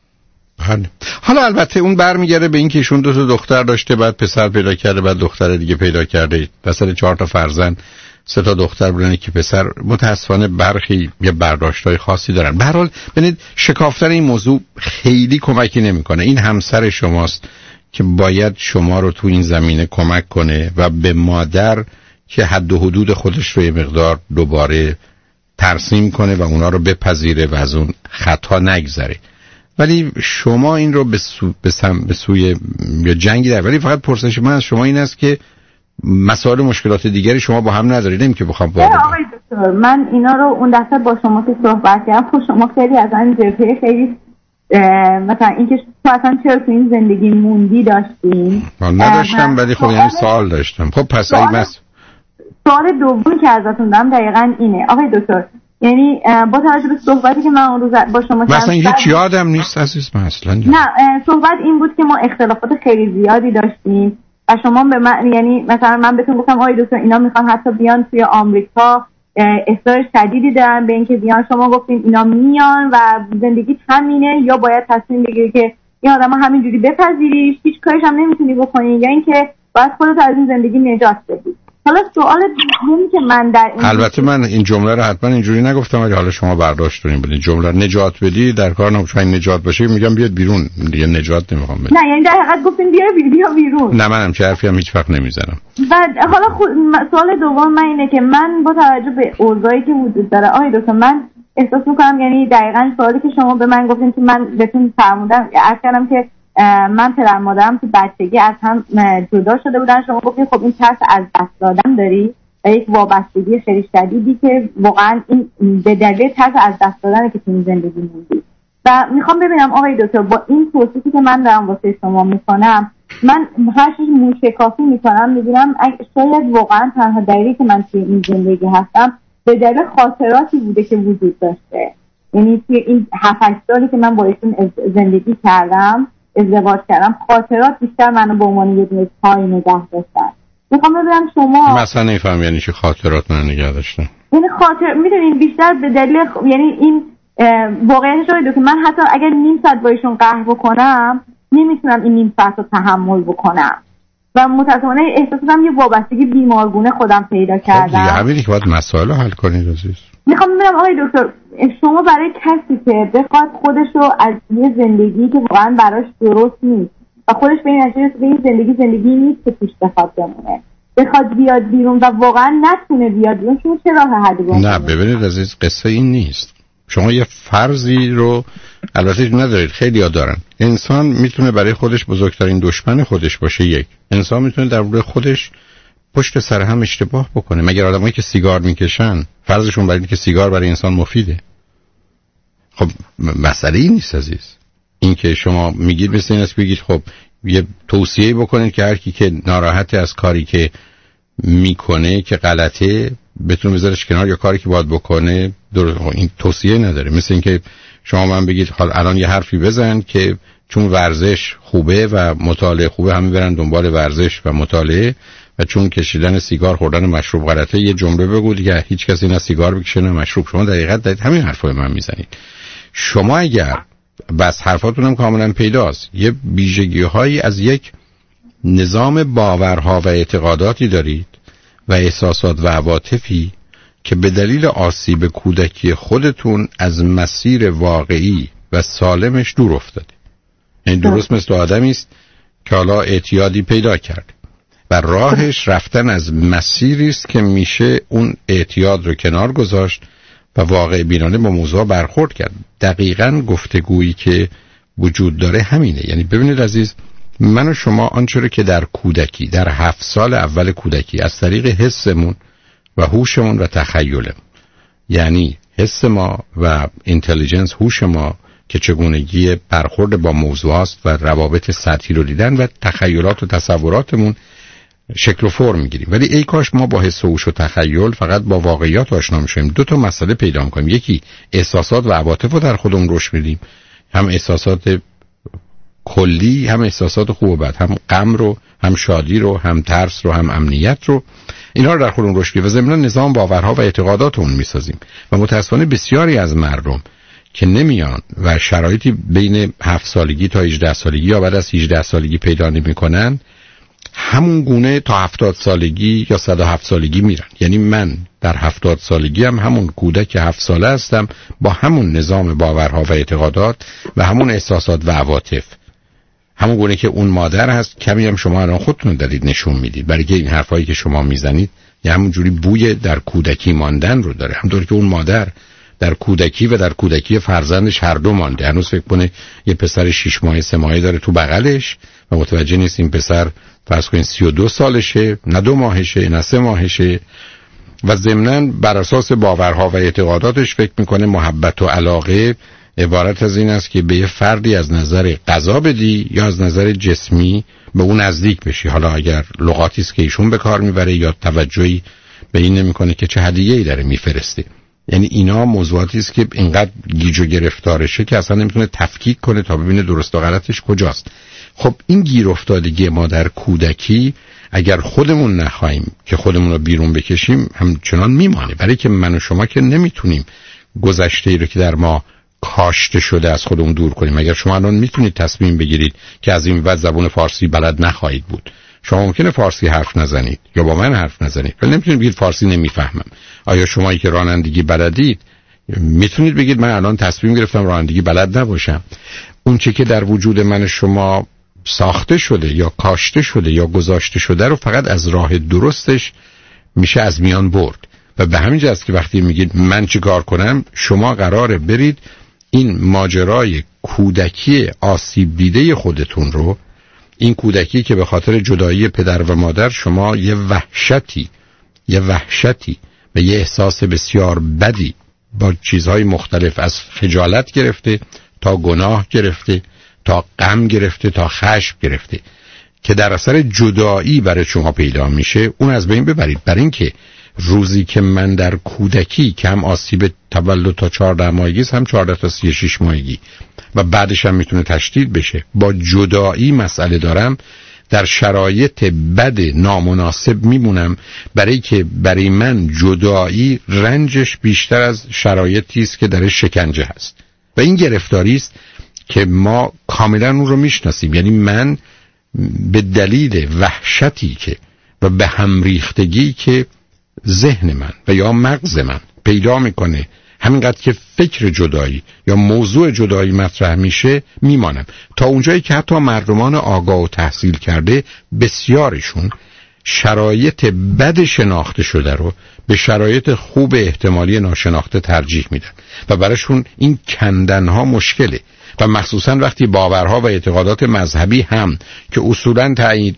حالا البته اون برمیگره به این که ایشون 2 تا دختر داشته، بعد پسر پیدا کرده، بعد دختر دیگه پیدا کرده، وسط 4 تا فرزند 3 تا دختر بودن که پسر. متاسفانه برخی یه برداشت‌های خاصی دارن. به هر حال ببینید شکافتن این موضوع خیلی کمکی نمی‌کنه. این همسر شماست که باید شما رو تو این زمینه کمک کنه و به مادر که حد و حدود خودش رو یه مقدار دوباره ترسیم کنه و اونا رو بپذیره و از اون خطا نگذره. ولی شما این رو به سوی یا جنگی در، ولی فقط پرسش من از شما این است که مسائل مشکلات دیگری شما با هم ندارید. نمی که بخوام آقای دکتر من اینا رو اون دفعه با شما که صحبت کردم، خب شما خیلی از این جبهه خیلی مثلا اینکه تو اصلا چرا تو این زندگی موندی داشتین؟ نداشتم ولی خب یعنی سوال داشتم. خب پس سوال دومی که ازتون دارم دقیقاً اینه آقای دکتر، یعنی با توجه به صحبتی که من اون روز با شما کردم مثلا هیچ یادم نیست عزیز من اصلا. نه صحبت این بود که ما اختلافات خیلی زیادی داشتیم و شما به من، یعنی مثلا من بهتون گفتم آقای دکتر اینا میخوان حتی بیان توی آمریکا، اصرار شدیدی دارن به اینکه بیان. شما گفتین اینا میان و زندگی همینه، یا باید تصمیم بگیری که این آدما همینجوری بپذیریش، هیچ کارش هم نمیتونی بکنی، یا اینکه باید خودت از این زندگی نجات بدی. حالا سوال دومی که من در این البته من این جمله رو حتما اینجوری نگفتم، ولی حالا شما برداشت کنید بدین جمله نجات بدی در کار نباشه. نجات باشه میگم بیاد بیرون دیگه، نجات نمیخوام بدم. نه یعنی در حقیقت گفتین بیا بیرون. نه منم چه حرفی هم هیچ وقت نمیزنم. بعد حالا سوال دوم من اینه که من با توجه به اوضاعی که وجود داره آقای دکتر من احساس میکنم، یعنی دقیقاً سوالی که شما به من گفتین که من بهتون فرمودم عرض کردم که من پدر مادرم تو بچگی از هم جدا شده بودن. شما گفتین خب این ترس از دست دادن داری و یک وابستگی خیلی شدیدی که واقعا این به دلیل ترس از دست دادنه که تو این زندگی موندی. و میخوام ببینم آقای دکتر با این توصیفی که من دارم واسه شما میکنم، من هر چیز موشکافی میکنم، میبینم شاید واقعا تنها دلیلی که من توی این زندگی هستم به دلیل خاطراتی بوده که وجود داشته. یعنی توی این 7-8 سالی که من با ایشون زندگی کردم، ازدواج کردم، خاطرات بیشتر منو به عنوان یه دونه پای نگه داشتن. میخوام ببینم شما مثلا نمیفهم یعنی چه خاطرات من نگه داشتن؟ یعنی خاطر میدونین بیشتر به دلیل یعنی این واقعیتش رو که من حتی اگر نیم ساعت با ایشون قهر بکنم نمیتونم این نیم ساعت رو تحمل بکنم و متأسفانه احساس کنم یه وابستگی بیمارگونه خودم پیدا کردم. خب دیگه همینی که باید مسائل رو حل کنید عزیز. میخوام ببینم آقای دکتر شما برای کسی که بخواد خودش رو از یه زندگی که واقعا براش درست نیست و خودش به این نتیجه رسیده این زندگی نیست که توش بخواد بمونه، بخواد بیاد بیرون و واقعا نتونه بیاد بیرون، شما چه راه حلی بود؟ نه ببینید عزیز، قصه این نیست. شما یه فرضی رو البته ندارید، خیلی ها دارن. انسان میتونه برای خودش بزرگترین دشمن خودش باشه. یک انسان میتونه در مورد خودش پشت سر هم اشتباه بکنه. مگر آدمایی که سیگار میکشن فرضشون برای اینه که سیگار برای انسان مفیده؟ خب مسئله این نیست عزیز. این که شما میگید مثل این است بگید خب یه توصیه بکنید که هر کی که ناراحت از کاری که میکنه که غلطه بتونه بذارش کنار، یا کاری که باید بکنه این توصیه نداره. مثل این که شما من بگید حالا الان یه حرفی بزن که چون ورزش خوبه و مطالعه خوبه همه برن دنبال ورزش و مطالعه، و چون کشیدن سیگار خوردن مشروب غلطه یه جمله بگو دیگه هیچ کسی نه سیگار بکشه نه مشروب. شما دقیقاً دارید همین حرفو من میزنید. شما اگر بس حرفاتونم کاملا پیداست یه ویژگی‌هایی از یک نظام باورها و اعتقاداتی دارید و احساسات و عواطفی که به دلیل آسیب کودکی خودتون از مسیر واقعی و سالمش دور افتاده. یعنی درست مثل آدمی است که حالا اعتیادی پیدا کرد و راهش رفتن از مسیری است که میشه اون اعتیاد رو کنار گذاشت و واقع بینانه با موضوع برخورد کرد. دقیقاً گفتگویی که وجود داره همینه. یعنی ببینید عزیز، من و شما آنچه که در کودکی، در 7 سال اول کودکی از طریق حسمون و هوشمون و تخیلمون، یعنی حس ما و اینتلیجنس، هوش ما که چگونگی برخورد با موضوع است و روابط سطحی رو دیدن، و تخیلات و تصوراتمون شکل و فرم میگیریم. ولی ای کاش ما با حس و هوش و تخیل فقط با واقعیات آشنا میشیم. 2 تا مسئله پیدا میکنیم. یکی احساسات و عواطف رو در خودمون رشد میدیم، هم احساسات کلی، هم احساسات خوب و بد، هم غم رو، هم شادی رو، هم ترس رو، هم امنیت رو. اینا رو در خودمون رشد میدیم و ضمن نظام باورها و اعتقاداتمون میسازیم. و متأسفانه بسیاری از مردم که نمیان و شرایطی بین 7 سالگی تا 18 سالگی یا بعد از 18 سالگی پیدا نمیکنن، همون گونه تا 70 سالگی یا 107 سالگی میرن. یعنی من در 70 سالگی هم همون کودک 7 ساله هستم با همون نظام باورها و اعتقادات و همون احساسات و عواطف، همون گونه که اون مادر هست. کمی هم شما الان خودتون دارید نشون میدید، برای که این حرفایی که شما میزنید یه همون جوری بوی در کودکی ماندن رو داره. همونطور که اون مادر در کودکی و در کودکی فرزندش هر دو مانده. هنوز فکر کنه یه پسر 6 ماهه 3 ماهه داره تو بغلش و متوجه نیست این پسر فرض کنید 32 سالشه، نه 2 ماهشه، نه 3 ماهشه، و ضمناً بر اساس باورها و اعتقاداتش فکر میکنه محبت و علاقه عبارت از این است که به یه فردی از نظر غذا بدی یا از نظر جسمی به اون نزدیک بشی. حالا اگر لغاتی است که ایشون به کار میبره یا توجهی به این نمیکنه که چه هدیه‌ای داره میفرسته. یعنی اینا موضوعاتی است که اینقدر گیج و گرفتارشه که اصلا نمیتونه تفکیک کنه تا ببینه درست و غلطش کجاست. خب این گیر افتادگی ما در کودکی اگر خودمون نخواهیم که خودمون رو بیرون بکشیم همچنان میمانه. برای که من و شما که نمیتونیم گذشته‌ای رو که در ما کاشته شده از خودمون دور کنیم. اگر شما الان میتونید تصمیم بگیرید که از این بعد زبان فارسی بلد نخواهید بود، شما ممکنه فارسی حرف نزنید یا با من حرف نزنید، ولی نمیتونید بگید فارسی نمیفهمم. آیا شمایی که رانندگی بلدید میتونید بگید من الان تصمیم گرفتم رانندگی بلد نباشم؟ اون چه که در وجود من شما ساخته شده یا کاشته شده یا گذاشته شده رو فقط از راه درستش میشه از میان برد. و به همین جاست که وقتی میگید من چی کار کنم، شما قراره برید این ماجرای کودکی آسیب دیده خودتون رو، این کودکی که به خاطر جدایی پدر و مادر شما یه وحشتی و یه احساس بسیار بدی با چیزهای مختلف از خجالت گرفته تا گناه گرفته تا غم گرفته تا خشم گرفته که در اثر جدایی برای شما پیدا میشه، اون از بین ببرید. برای اینکه روزی که من در کودکی که هم آسیب تولد تا 14 ماهگی هم 14 تا 36 ماهگی و بعدش هم میتونه تشدید بشه، با جدایی مسئله دارم، در شرایط بد نامناسب میمونم، برای که برای من جدایی رنجش بیشتر از شرایطی است که در شکنجه هست و این گرفتاری است که ما کاملا اون رو میشناسیم. یعنی من به دلیل وحشتی که و به هم ریختگی که ذهن من و یا مغز من پیدا میکنه همینقدر که فکر جدایی یا موضوع جدایی مطرح میشه میمانم، تا اونجایی که حتی مردمان آگاه و تحصیل کرده بسیارشون شرایط بد شناخته شده رو به شرایط خوب احتمالی ناشناخته ترجیح میدن و براشون این کندنها مشکله و مخصوصا وقتی باورها و اعتقادات مذهبی هم که اصولا تعیین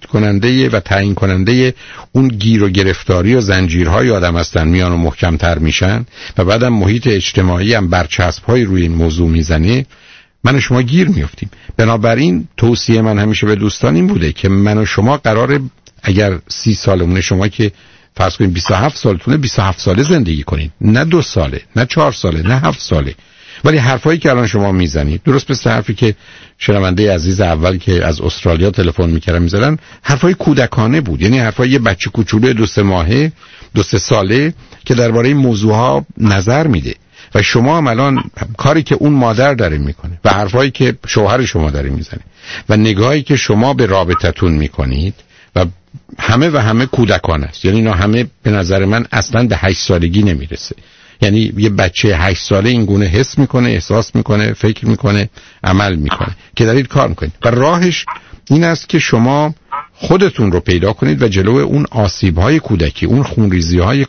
کننده اون گیر و گرفتاری و زنجیرهای آدم هستن میان و محکمتر میشن و بعدم محیط اجتماعی هم برچسب‌های روی این موضوع میزنه، من و شما گیر میافتیم. بنابراین توصیه من همیشه به دوستان این بوده که من و شما قراره اگر 30 سالمونه، شما که فرض کنید 27 سالتونه، 27 ساله زندگی کنید، نه 2 ساله، نه 4 ساله، نه 7 ساله. ولی حرفایی که الان شما میزنید درست مثل حرفی که شنونده عزیز اول که از استرالیا تلفن میکردن میزدن، حرفای کودکانه بود. یعنی حرفای یه بچه کوچولو 2-3 ماهه 2-3 ساله که درباره این موضوعها نظر میده و شما هم الان کاری که اون مادر داره میکنه و حرفایی که شوهر شما داره میزنه و نگاهی که شما به رابطتون میکنید و همه کودکانه است. یعنی اینا همه به نظر من اصلا به 8 سالگی نمیرسه. یعنی یه بچه 8 ساله این گونه حس میکنه، احساس میکنه، فکر میکنه، عمل میکنه که دارید کار میکنید و راهش این است که شما خودتون رو پیدا کنید و جلو اون آسیب‌های کودکی، اون خونریزی‌های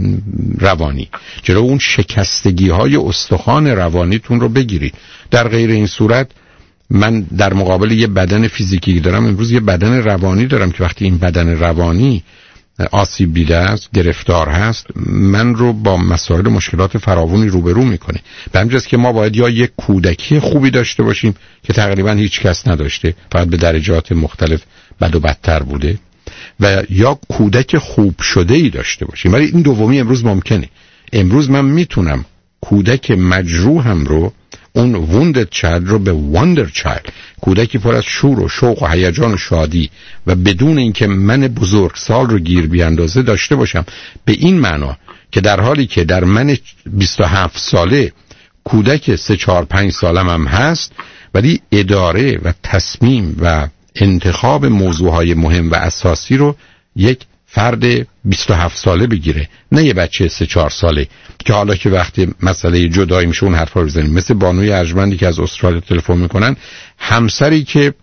روانی، جلو اون شکستگی‌های استخوان روانیتون رو بگیرید. در غیر این صورت من در مقابل یه بدن فیزیکی دارم، امروز یه بدن روانی دارم که وقتی این بدن روانی آسیب دیده است، گرفتار هست، من رو با مسائل مشکلات فراوانی روبرو میکنه. به همین جاست که ما باید یا یک کودکی خوبی داشته باشیم که تقریبا هیچ کس نداشته، فقط به درجات مختلف بد و بدتر بوده، و یا کودک خوب شده ای داشته باشیم. ولی این دومی امروز ممکنه. امروز من میتونم کودک مجروحم رو، اون wounded child رو به wonder child، کودکی پر از شور و شوق و هیجان و شادی و بدون اینکه من بزرگسال رو گیر بیاندازه داشته باشم. به این معنا که در حالی که در من 27 ساله کودک 3-4-5 سالم هم هست، ولی اداره و تصمیم و انتخاب موضوعهای مهم و اساسی رو یک فرد 27 ساله بگیره، نه یه بچه 3-4 ساله که حالا که وقتی مسئله جدایی میشه اون حرفا رو بزنیم. مثل بانوی ارجمندی که از استرالیا تلفن میکنن، همسری که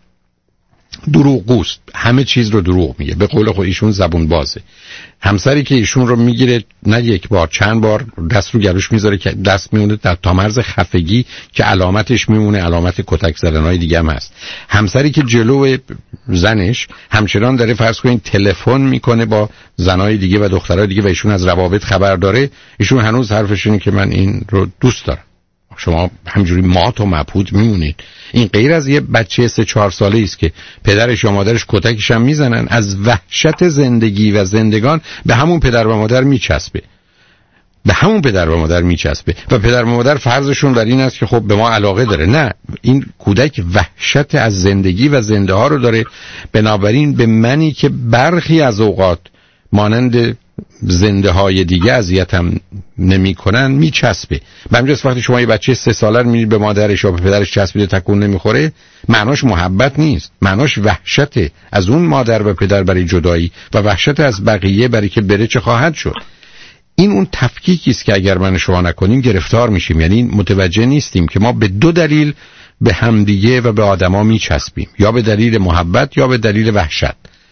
دروغگوست، همه چیز رو دروغ میگه، به قول خود ایشون زبون بازه، همسری که ایشون رو میگیره نه یک بار چند بار دست رو گلوش میذاره که دست میمونه در تا مرز خفگی که علامتش میمونه علامت کتک زدنهای دیگه هم هست، همسری که جلو زنش همچنان داره فرض کنین تلفن میکنه با زنای دیگه و دخترای دیگه و ایشون از روابط خبر داره، ایشون هنوز حرفش اینه که من این رو دوست دارم. شما همجوری مات و مبهوت میمونید. این غیر از یه بچه 3-4 ساله است که پدرش یا مادرش کتکش هم میزنن، از وحشت زندگی و زندگان به همون پدر و مادر میچسبه، به همون پدر و مادر میچسبه و پدر و مادر فرضشون در این است که خب به ما علاقه داره. نه، این کودک وحشت از زندگی و زنده ها رو داره، بنابراین به منی که برخی از اوقات مانند زنده های دیگه اذیتم نمی کنن میچسبه. به همین جاست وقتی شما یه بچه 3 ساله رو میبینید به مادرش یا به پدرش چسبیده تکون نمیخوره، معناش محبت نیست، معناش وحشته از اون مادر و پدر برای جدایی و وحشت از بقیه برای که بره چه خواهد شد. این اون تفکیکی است که اگر من شما نکنیم گرفتار میشیم. یعنی متوجه نیستیم که ما به 2 دلیل به همدیگه و به آدما میچسبیم، یا به دلیل محبت یا به دلیل وحشت.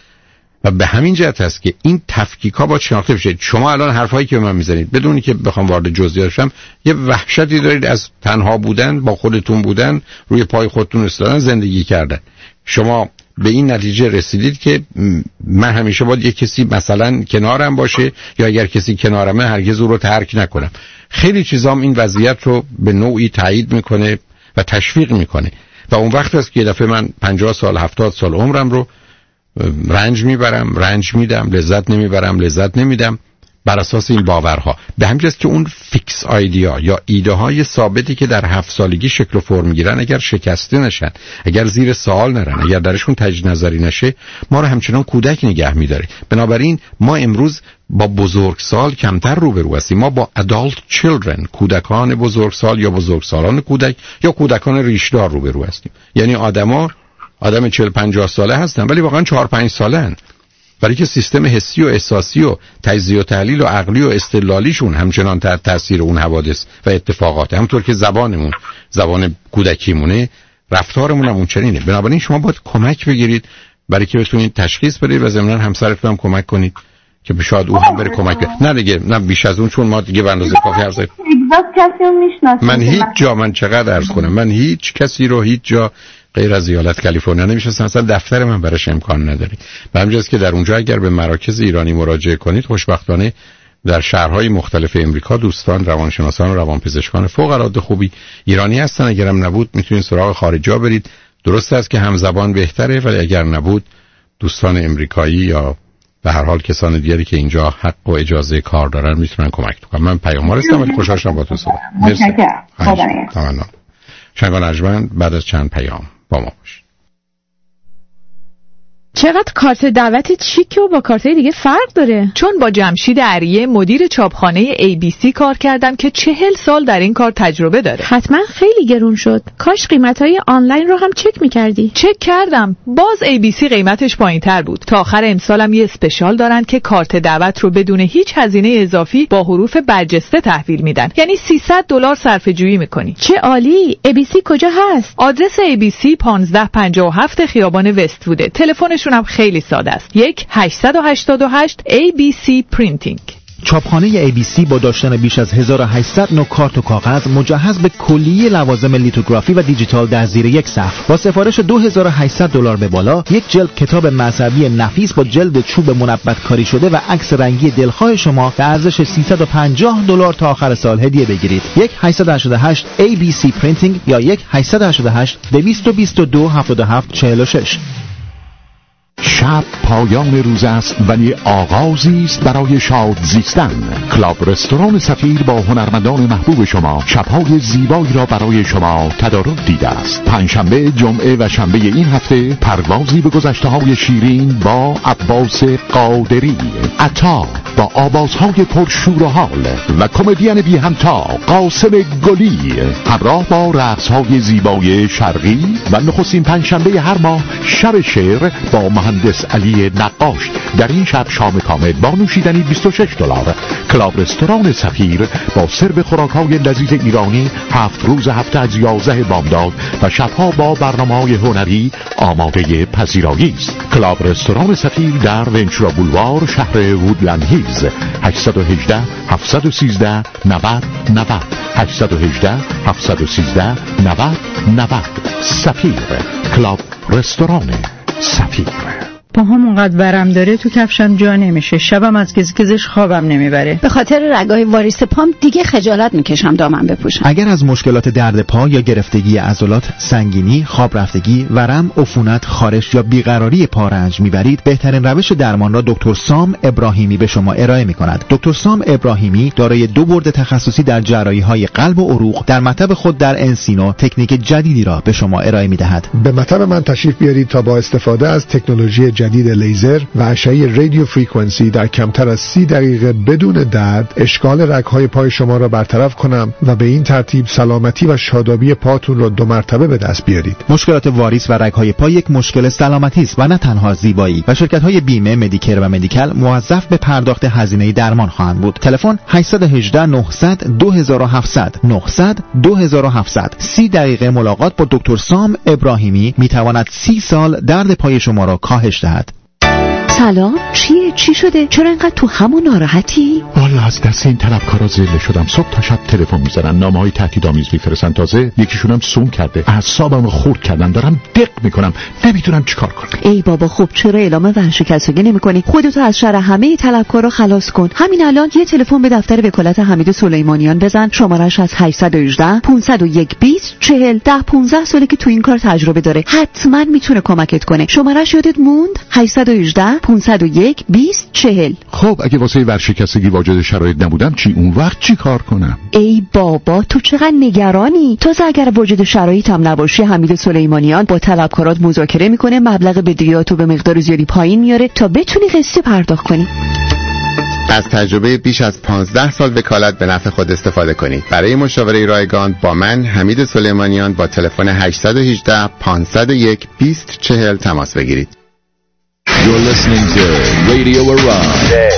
و به همین جهت است که این تفکیک‌ها با شناخته بشه. شما الان حرفایی که به من میزنید بدونی که بخوام وارد جزئیات شم، یه وحشتی دارید از تنها بودن، با خودتون بودن، روی پای خودتون ایستادن، زندگی کردن. شما به این نتیجه رسیدید که من همیشه باید یه کسی مثلا کنارم باشه، یا اگر کسی کنارمه هرگز او رو ترک نکنم. خیلی چیزام این وضعیت رو به نوعی تایید میکنه و تشویق میکنه و اون وقت است که یه دفعه من 50 سال 70 سال عمرم رو رنج میبرم، رنج میدم، لذت نمیبرم، لذت نمیدم. بر اساس این باورها. به همین جاست که اون فیکس آیدیا یا ایده های ثابتی که در 7 سالگی شکل و فرم میگیرن اگر شکسته نشن، اگر زیر سوال نرن، اگر درشون تجدید نظری نشه، ما رو همچنان کودک نگه میداره. بنابراین ما امروز با بزرگسال کمتر روبرو هستیم، ما با adult children، کودکان بزرگسال یا بزرگسالان کودک یا کودکان ریشدار روبرو هستیم. یعنی آدم 40-50 ساله هستن ولی واقعا 4-5 ساله‌ن، برای که سیستم حسی و احساسی و تجزیه و تحلیل و عقلی و استدلالیشون همچنان تحت تاثیر اون حوادث و اتفاقات، همونطور که زبانمون زبان کودکیمونه، رفتارمون هم اونچنینه. بنابراین شما باید کمک بگیرید برای که بتونید تشخیص بدید و ضمن همسرتون هم کمک کنید که شاید او هم بره کمک کنه. نه دیگه، نه بیش از اون، چون ما دیگه به اندازه کافی حرف زدیم. من هیچ جا، من چقدر عرض کنم، من هیچ کسی رو هیچ جا غیر از ایالت کالیفرنیا نمیشناسم، اصلا دفتر من براش امکان نداره. به همین جاست که در اونجا اگر به مراکز ایرانی مراجعه کنید، خوشبختانه در شهرهای مختلف امریکا دوستان روانشناسان و روانپزشکان فوق العاده خوبی ایرانی هستن. اگرم نبود میتونید سراغ خارجا برید. درست است که هم زبان بهتره، ولی اگر نبود دوستان امریکایی یا به هر حال کسان دیگری که اینجا حق و اجازه کار دارن میتونن کمک کنن. من پیام‌آور هستم ولی خوشحال شدم باهاتون صحبت کردم. شنگان ارجمند بعد از چند پیام با ما باش. چقدر کارت دعوت چیک و با کارتای دیگه فرق داره. چون با جمشید عریه مدیر چاپخانه ABC کار کردم که 40 سال در این کار تجربه داره. حتما خیلی گرون شد. کاش قیمتای آنلاین رو هم چک می‌کردی. چک کردم، باز ABC قیمتش پایین‌تر بود. تا آخر امسالم یه اسپشیال دارن که کارت دعوت رو بدون هیچ هزینه اضافی با حروف برجسته تحویل میدن. یعنی $300 صرفه‌جویی می‌کنی. چه عالی. ABC کجا هست؟ آدرس ABC 1557 خیابان وست‌وود. تلفنشون هم خیلی ساده است. 1-888 ABC Printing. چاپخانه ABC با داشتن بیش از 1800 نوع کارت و کاغذ مجهز به کلیه لوازم لیتوگرافی و دیجیتال در زیر یک صف. با سفارش $2800 به بالا، یک جلد کتاب مذهبی نفیس با جلد چوب منبت کاری شده و عکس رنگی دلخواه شما به ارزش $350 تا آخر سال هدیه بگیرید. 1-888 ABC Printing یا 1-888 222 7746. شب پایان روز است ولی آغازی است برای شاد زیستن. کلاب رستوران سفیر با هنرمندان محبوب شما شب‌های زیبایی را برای شما تدارک دیده است. پنجشنبه، جمعه و شنبه این هفته پروازی به گذشته‌های شیرین با عباس قادری، عطا با آوازهای پرشور و حال و کمدین بی همتا قاسم گلی، همراه با رقص‌های زیبای شرقی و نخستین پنجشنبه هر ماه شب شعر با مهندس علی نقاش. در این شب شام کامل با نوشیدنی $26. کلاب رستوران سفیر با سرو خوراک‌های لذیذ ایرانی 7 روز هفته از 11 بامداد و شبها با برنامه‌های هنری آماده پذیرایی است. کلاب رستوران سفیر در ونچورا بولوار، شهر وودلند هیلز. 818 713 90 90 818 713 90 90. سفیر، کلاب رستوران سفیر. پاهام اونقدر ورم داره تو کفشم جا نمیشه. شبم از گزگزش خوابم نمیبره. به خاطر رگای واریس پام دیگه خجالت میکشم دامن بپوشم. اگر از مشکلات درد پا یا گرفتگی عضلات، سنگینی، خواب رفتگی، ورم، عفونت، خارش یا بیقراری پا رنج میبرید، بهترین روش درمان را دکتر سام ابراهیمی به شما ارائه میکند. دکتر سام ابراهیمی دارای 2 بورد تخصصی در جراحی‌های قلب و عروق در مطب خود در انسینو تکنیک جدیدی را به شما ارائه میدهد. به مطب من تشریف بیارید تا با استفاده از تکنولوژی جدید لیزر و اشعه رادیو فرکانسی در کمتر از 30 دقیقه بدون درد اشکال رگ‌های پای شما را برطرف کنم و به این ترتیب سلامتی و شادابی پاتون را 2 مرتبه به دست بیارید. مشکلات واریس و رگ‌های پا یک مشکل سلامتی است و نه تنها زیبایی و شرکت‌های بیمه، مدیکر و مدیکال موظف به پرداخت هزینه درمان خواهند بود. تلفن 818 900 2700 900 2700. 30 دقیقه ملاقات با دکتر سام ابراهیمی میتواند 30 سال درد پای شما را کاهش دهد. سلام، چی شده؟ چرا اینقدر تو همون ناراحتی؟ والا از دست این طلبکارا ذله شدم. صبح تا شب تلفن میزنن، نامه‌های تهدیدآمیز میفرستن، تازه یکیشون هم سون کرده. اعصابمو خورد کردن، دارم دق میکنم، نمیتونم چیکار کنم. ای بابا، خب چرا اعلام ورشکستگی نمی‌کنی؟ خودتو از شر همه طلبکارا خلاص کن. همین الان یه تلفن به دفتر وکالت حمید سلیمانیان بزن. شماره‌اش از 818 501 20 40. 10-15 ساله که تو این کار تجربه داره. حتما میتونه کمکت کنه. شماره‌اش یادت موند؟ 818 501 20 40. خب اگه واسه ورشکستگی واجد شرایط نبودم چی؟ اون وقت چی کار کنم؟ ای بابا تو چقدر نگرانی؟ تازه اگر واجد شرایط هم نباشی، حمید سلیمانیان با طلبکارات مذاکره میکنه، مبلغ بدهیاتو به مقدار زیادی پایین میاره تا بتونی قسطی پرداخت کنی. از تجربه بیش از 15 سال وکالت به نفع خود استفاده کنید. برای مشاوره رایگان با من حمید سلیمانیان با تلفن 818 501 20 40 تماس بگیرید. You're listening to Radio Iran.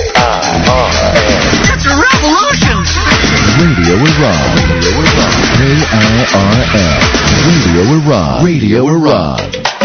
It's a revolution! Radio Iran. KIRN. Radio Iran. Radio Iran.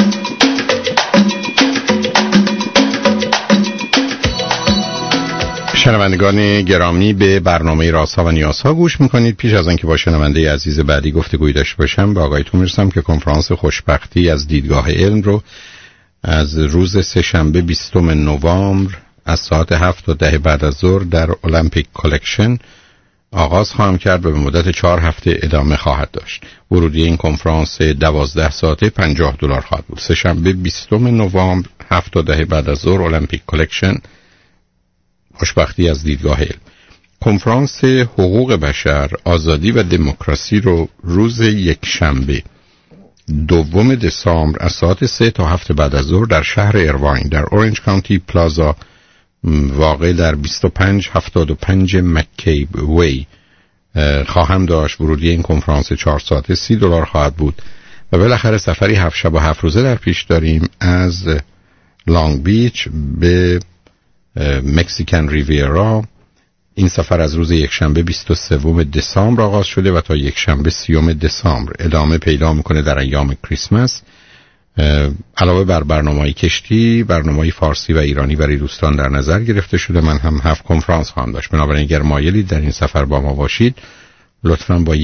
شنوندگان گرامی، به برنامه رازها و نیازها گوش میکنید. پیش از آنکه با شنونده عزیز بعدی گفتگوی داشته باشم، به آگاهیتون میرسم که کنفرانس خوشبختی از دیدگاه علم رو از روز سه‌شنبه 20 نوامبر از ساعت 7 تا 10 بعد از ظهر در المپیک کالکشن آغاز خواهم کرد و به مدت 4 هفته ادامه خواهد داشت. ورودی این کنفرانس 12 ساعته $50 خواهد بود. سه‌شنبه 20 نوامبر 7 تا 10 بعد از ظهر المپیک کالکشن، خوشبختی از دیدگاه علم. کنفرانس حقوق بشر، آزادی و دموکراسی رو روز یک شنبه 2 دسامبر از ساعت 3 تا 7 بعد از ظهر در شهر ایرواین در اورنج کانتی پلازا واقع در 2575 مکیب وی خواهم داشت. ورودی این کنفرانس 4 ساعته $30 خواهد بود و بالاخره سفری 7 شب و 7 روزه در پیش داریم از لانگ بیچ به مکسیکن ریویرا. این سفر از روز یکشنبه 23 دسامبر آغاز شده و تا یکشنبه 30 دسامبر ادامه پیدا میکنه در ایام کریسمس. علاوه بر برنامه‌های کشتی، برنامه‌های فارسی و ایرانی برای دوستان در نظر گرفته شده. من هم 7 کنفرانس خواهم داشت. بنابراین اگر مایلید در این سفر با ما باشید، لطفاً با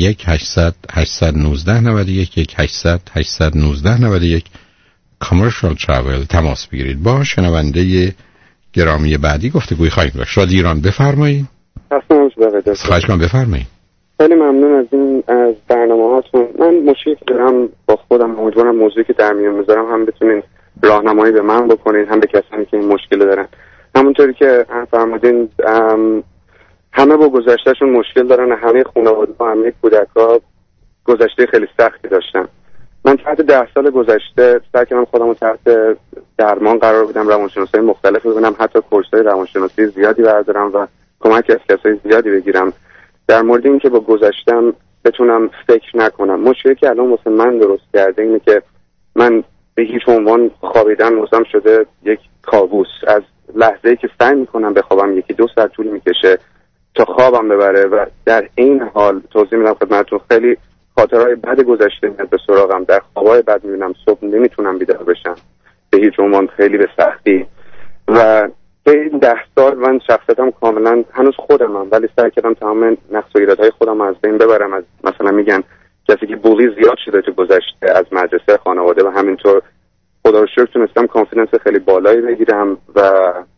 1-800-819-91 کامرشال ترافل تماس بگیرید. با شنونده گرامی بعدی گفتگوی خواهیم داشت. رادیو ایران بفرمایید. خواهش کنم بفرمایید. خیلی ممنون از این از برنامه‌هاتون. من مشکلی دارم با خودم، امیدوارم موضوعی که در میون میذارم هم بتونین راهنمایی به من بکنین، هم به کسانی که این مشکل دارن. همونطوری که فرمودین همه با گذشتهشون مشکل دارن، همه خانواده‌ها، همه کودک‌ها گذشته خیلی سختی داشتن. من تحت 10 سال گذشته سعی کردم خودم رو تحت درمان قرار بدم، روانشناسای مختلف ببینم، حتی کورس‌های روانشناسی زیادی بردارم و کمک از کسای زیادی بگیرم در مورد اینکه با گذشتم بتونم فکر نکنم. مشکلی که الان واسه من درست کرده اینه که من به هیچ عنوان خوابیدن واسم شده یک کابوس. از لحظه‌ای که سعی می‌کنم بخوابم 1-2 ساعت طول می‌کشه تا خوابم ببره و در این حال توضیح میدم خدمتتون خیلی خاطرهای بد گذشته میاد به سراغم. در خوابای بد میبینم، صبح نمیتونم بیدار بشم به هیچ عنوان، خیلی به سختی. و به این 10 سال من شخصیتم کاملا هنوز خودمم، ولی سعی کردم تمام نقص و ایرادهای خودم از بین ببرم. از مثلا میگن کسی که بولی زیاد شده تو گذشته از مدرسه، خانواده و همینطور، خدا رو شکر تونستم کانفیدنس خیلی بالایی بگیرم و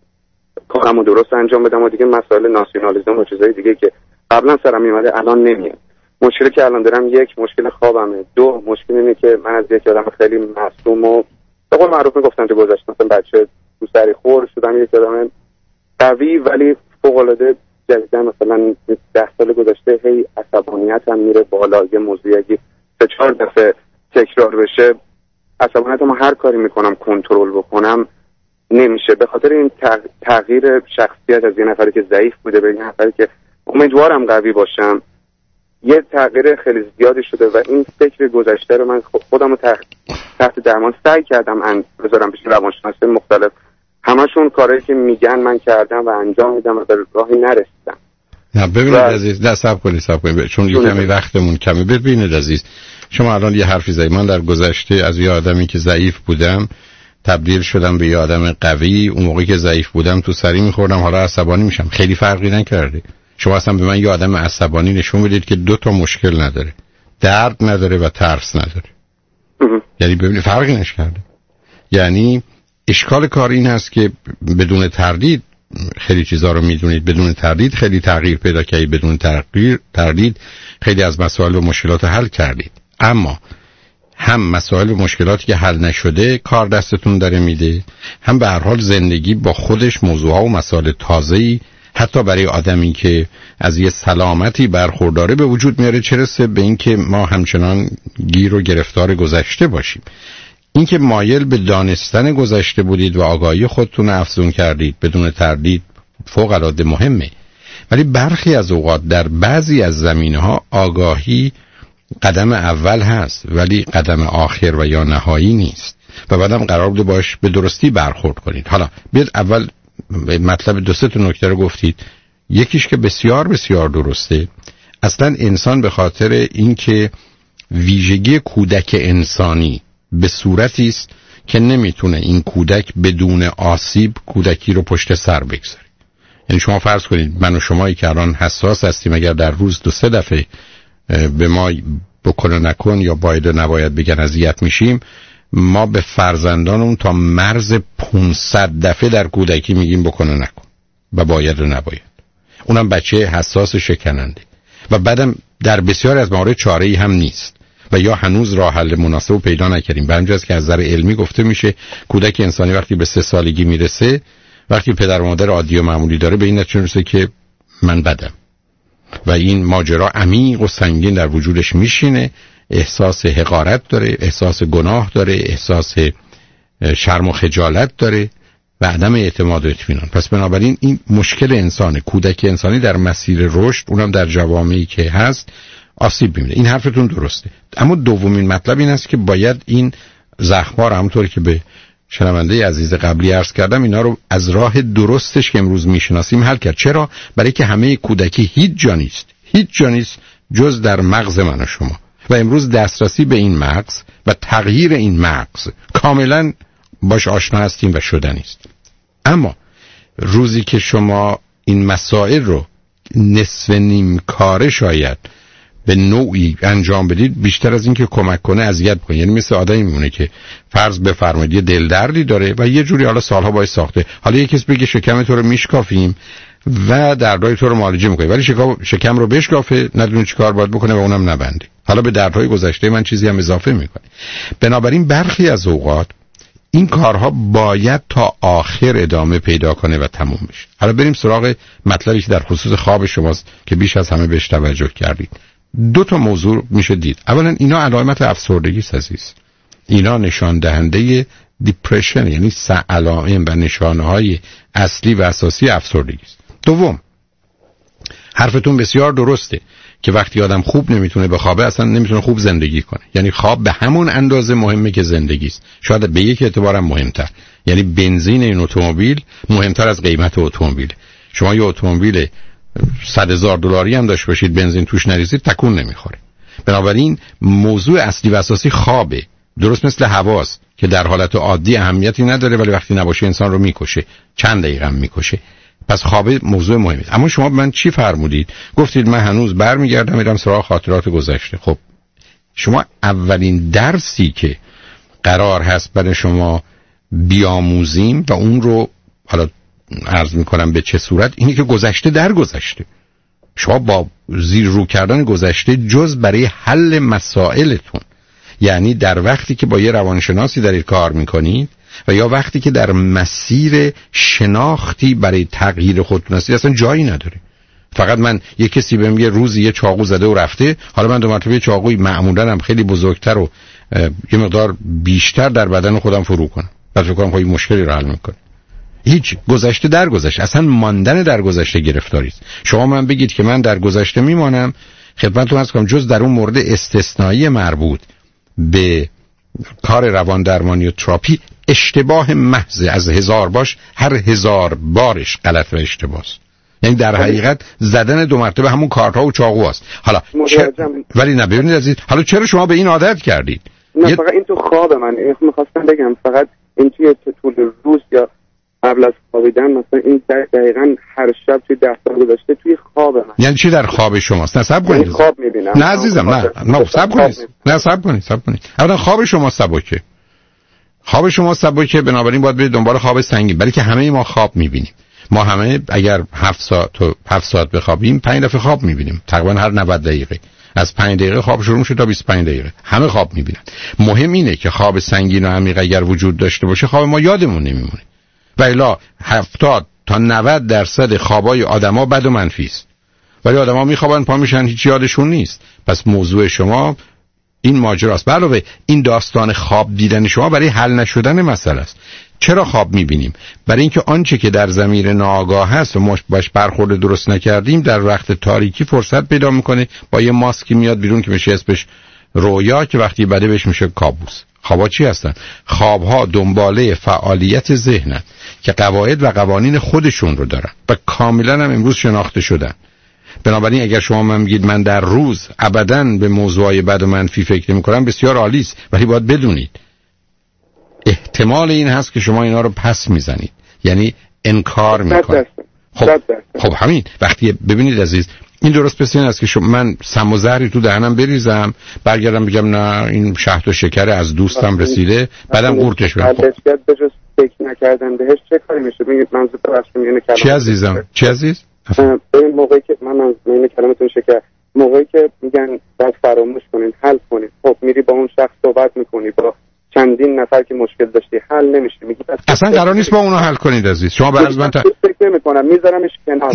کارمو درست انجام بدم و دیگه مسائل ناسیونالیسم و چیزای دیگه که قبلا سرم میومده الان نمیاد. مشکلی که الان دارم، 1 مشکل خوابمه، 2 مشکل اینه که من از یک آدم خیلی معصوم و به قول معروف میگفتن تو گذشته مثلا بچه تو سری خور شدم، یک آدم قوی ولی فوق العاده جدیدا مثلا 10 سال گذشته هی عصبانیتم میره بالا. یه موضوعی اگه 3-4 دفعه تکرار بشه عصبانیتم هر کاری میکنم کنترل بکنم نمیشه، به خاطر این تغییر شخصیت از یه نفری که ضعیف بوده به یه نفری که امیدوارم قوی باشم. یه تغییر خیلی زیادی شده و این فکر گذشته رو من خودم رو تحت درمان سعی کردم بذارم پیش روانشناسای مختلف. همشون کارهایی که میگن من کردم و انجام میدم و به راهی نرسیدم. نه ببینید عزیز، نه صبر کنید چون یه کمی وقتمون کمه. ببینید عزیز، شما الان یه حرفی زدید. من در گذشته از یه آدمی که ضعیف بودم تبدیل شدم به یه آدم قوی. اون موقعی که ضعیف بودم تو سری میخوردم، حالا عصبانی میشم. خیلی فرقی نکرده. شما اصلا به من یه آدم عصبانی نشون میدید که 2 تا مشکل نداره، درد نداره و ترس نداره. یعنی ببینید فرقی نشکرده. یعنی اشکال کار این هست که بدون تردید خیلی چیزا رو میدونید، بدون تردید خیلی تغییر پیدا کردید، بدون تردید خیلی از مسائل و مشکلات حل کردید. اما هم مسائل و مشکلاتی که حل نشده کار دستتون داره میده، هم به هر حال زندگی با خودش موضوعها و مسائل تازه‌ای حتی برای آدمی که از یه سلامتی برخورداره به وجود میاره، چه رسه به این که ما همچنان گیر و گرفتار گذشته باشیم. این که مایل به دانستن گذشته بودید و آگاهی خودتون افزون کردید بدون تردید فوق العاده مهمه، ولی برخی از اوقات در بعضی از زمینه‌ها آگاهی قدم اول هست ولی قدم آخر و یا نهایی نیست و بعدم قرار بوده باش به درستی برخورد کنید. حالا بیاد اول مطلب دو سه تا نکته رو گفتید. یکیش که بسیار بسیار درسته، اصلا انسان به خاطر اینکه ویژگی کودک انسانی به صورتی است که نمیتونه این کودک بدون آسیب کودکی رو پشت سر بگذاره. یعنی شما فرض کنید من و شمایی که الان حساس هستیم اگر در روز 2-3 دفعه به ما بکن و نکن یا باید و نباید بگن اذیت میشیم، ما به فرزندانمون تا مرز 500 دفعه در کودکی میگیم بکن و نکن و باید و نباید. اونم بچه حساس شکننده و بعدم در بسیار از موارد چاره‌ای هم نیست و یا هنوز راه حل مناسب پیدا نکردیم. به همین که از نظر علمی گفته میشه کودک انسانی وقتی به 3 سالگی میرسه، وقتی پدر و مادر عادی و معمولی داره، به این نتیجه میرسه که من بدم و این ماجرا عمیق و سنگین در وجودش میشینه، احساس حقارت داره، احساس گناه داره، احساس شرم و خجالت داره و عدم اعتماد و اطمینان. پس بنابراین این مشکل انسانه، کودک انسانی در مسیر رشد، اونم در جوامعی که هست آسیب می‌بینه. این حرفتون درسته، اما دومین مطلب این است که باید این زخم‌ها رو همونطور که به شنونده عزیز قبلی عرض کردم اینا رو از راه درستش که امروز میشناسیم حل کرد. چرا؟ برای که همه کودکی هیچ جا نیست جز در مغز من و شما و امروز دسترسی به این مغز و تغییر این مغز کاملا باش آشنا هستیم و شدنی است. اما روزی که شما این مسائل رو نصف نیم کاره شاید به نوعی انجام بدید، بیشتر از این که کمک کنه اذیت کنه. یعنی مثل آدمی میمونه که فرض بفرمایید یه دل دردی داره و یه جوری حالا سالها باید ساخته، حالا یه کس بگه شکم تو رو میشکافیم و دردهای تو رو معالجه میکنه، ولی شکم رو بشکافه ندونه چیکار باید بکنه و اونم نبنده، حالا به دردهای گذشته من چیزی هم اضافه میکنه. بنابراین برخی از اوقات این کارها باید تا آخر ادامه پیدا کنه و تموم بشه. حالا بریم سراغ مطلبی که در خصوص خواب شماست که بیش از همه بهش توجه کردید. 2 تا موضوع میشه دید. اولا اینا علامت افسردگی است عزیز. اینا نشان دهنده دیپرشن، یعنی علائم و نشانه‌های اصلی و اساسی افسردگی است. دوم، حرفتون بسیار درسته که وقتی آدم خوب نمیتونه بخوابه اصلا نمیتونه خوب زندگی کنه. یعنی خواب به همون اندازه مهمه که زندگی است، شاید به یک اعتبار هم مهمتر. یعنی بنزین این اتومبیل مهمتر از قیمت اتومبیل. شما یه اتومبیل $100,000 هم داشت باشید بنزین توش نریزید تکون نمیخوره. بنابراین موضوع اصلی و اساسی خوابه، درست مثل هواست که در حالت عادی اهمیتی نداره ولی وقتی نباشه انسان رو میکشه، چند دقیقه هم میکشه. پس خوابه موضوع مهمی. اما شما به من چی فرمودید؟ گفتید من هنوز برمیگردم میرم سراغ خاطرات گذشته. خب شما اولین درسی که قرار هست برای شما بیاموزیم و اون رو حالا عرض میکنم به چه صورت، اینی که گذشته در گذشته. شما با زیر رو کردن گذشته جز برای حل مسائلتون، یعنی در وقتی که با یه روانشناسی دارید کار میکنید و یا وقتی که در مسیر شناختی برای تغییر خودتون هستید، اصلا جایی نداره. فقط من یه کسی بهم یه روزی یه چاقو زده و رفته، حالا من 2 مرتبه چاقوی معمولا هم خیلی بزرگتر و یه مقدار بیشتر در بدن خودم فرو کنم و فکر کنم خب این مشکلی رو حل میکنه. هیچ، گذشته در گذشته، اصلا ماندن در گذشته گرفتاری است. شما من بگید که من در گذشته میمانم، خدمتتون عرض کنم جز در اون مورد استثنایی مربوط به کار روان درمانی و تراپی اشتباه محض از 1000 باش هر 1000 بارش غلط و اشتباه است. یعنی در حقیقت زدن 2 مرتبه همون کارها و چاقو است. حالا ولی نه ببینید عزیز، حالا چرا شما به این عادت کردید؟ نه فقط این تو خواب من میخواستم بگم، فقط این توی طول روز یا قبل از خوابیدن مثلا این دقیقاً هر شب توی 10 سال گذشته توی خواب من. یعنی چی در خواب شماست؟ نه صبر کنید. خواب میبینم. نه عزیزم، نه صبر کنید. نه صبر کنید. اولا خواب شما سبکه. خواب شما سبکه، بنابراین باید برید دنبال خواب سنگین، برای که همه ما خواب میبینیم. ما همه اگر 7 ساعت بخوابیم 5 دفعه خواب میبینیم، تقریبا هر 90 دقیقه. از 5 دقیقه خواب شروع میشه تا 25 دقیقه همه خواب میبینن. مهم اینه که خواب سنگین و عمیق اگر وجود داشته باشه خواب ما یادمون نمیمونه. و الا 70 تا 90% خوابای آدما بد و منفی است. ولی آدما میخوابن پا میشن هیچ یادشون نیست. پس موضوع شما این ماجراست. علاوه این داستان خواب دیدن شما برای حل نشدن مسئله است. چرا خواب میبینیم؟ برای اینکه آنچه که در ضمیر ناآگاه هست و ما باش برخورد درست نکردیم در وقت تاریکی فرصت پیدا میکنه، با یه ماسکی میاد بیرون که میشه اسمش رویا، که وقتی بعده بهش میشه کابوس. خوابا چی هستن؟ خوابها دنباله فعالیت ذهنن که قواعد و قوانین خودشون رو دارن و کاملا هم امروز شناخته شدن. بنابراین اگر شما من میگید من در روز ابداً به موضوعای بد و منفی فکر نمی‌کنم، بسیار عالی است، ولی باید بدونید احتمال این هست که شما اینا رو پس میزنید، یعنی انکار میکنید. خب همین وقتی ببینید عزیز، این درست مثل این است که من سم و زهری تو دهنم بریزم، برگردم بگم نه این شهد و شکر از دوستم رسیده، بعدم قورتش بدم. خب به جز فکر نکردن بهش چه کاری میشه؟ میگید منظور راستون اینه کلمه چی عزیزم؟ چی عزیز؟ به این موقعی که من این کلمتون شکر، موقعی که میگن باید فراموش کنین، حل کنین، خب میری با اون شخص صحبت میکنی، با چندین نفر که مشکل داشتی حل نمیشه، میگی اصلا قرار نیست با اونو حل کنید عزیز. شما بعد از من فکر نمیکنم، میذارمش کنار.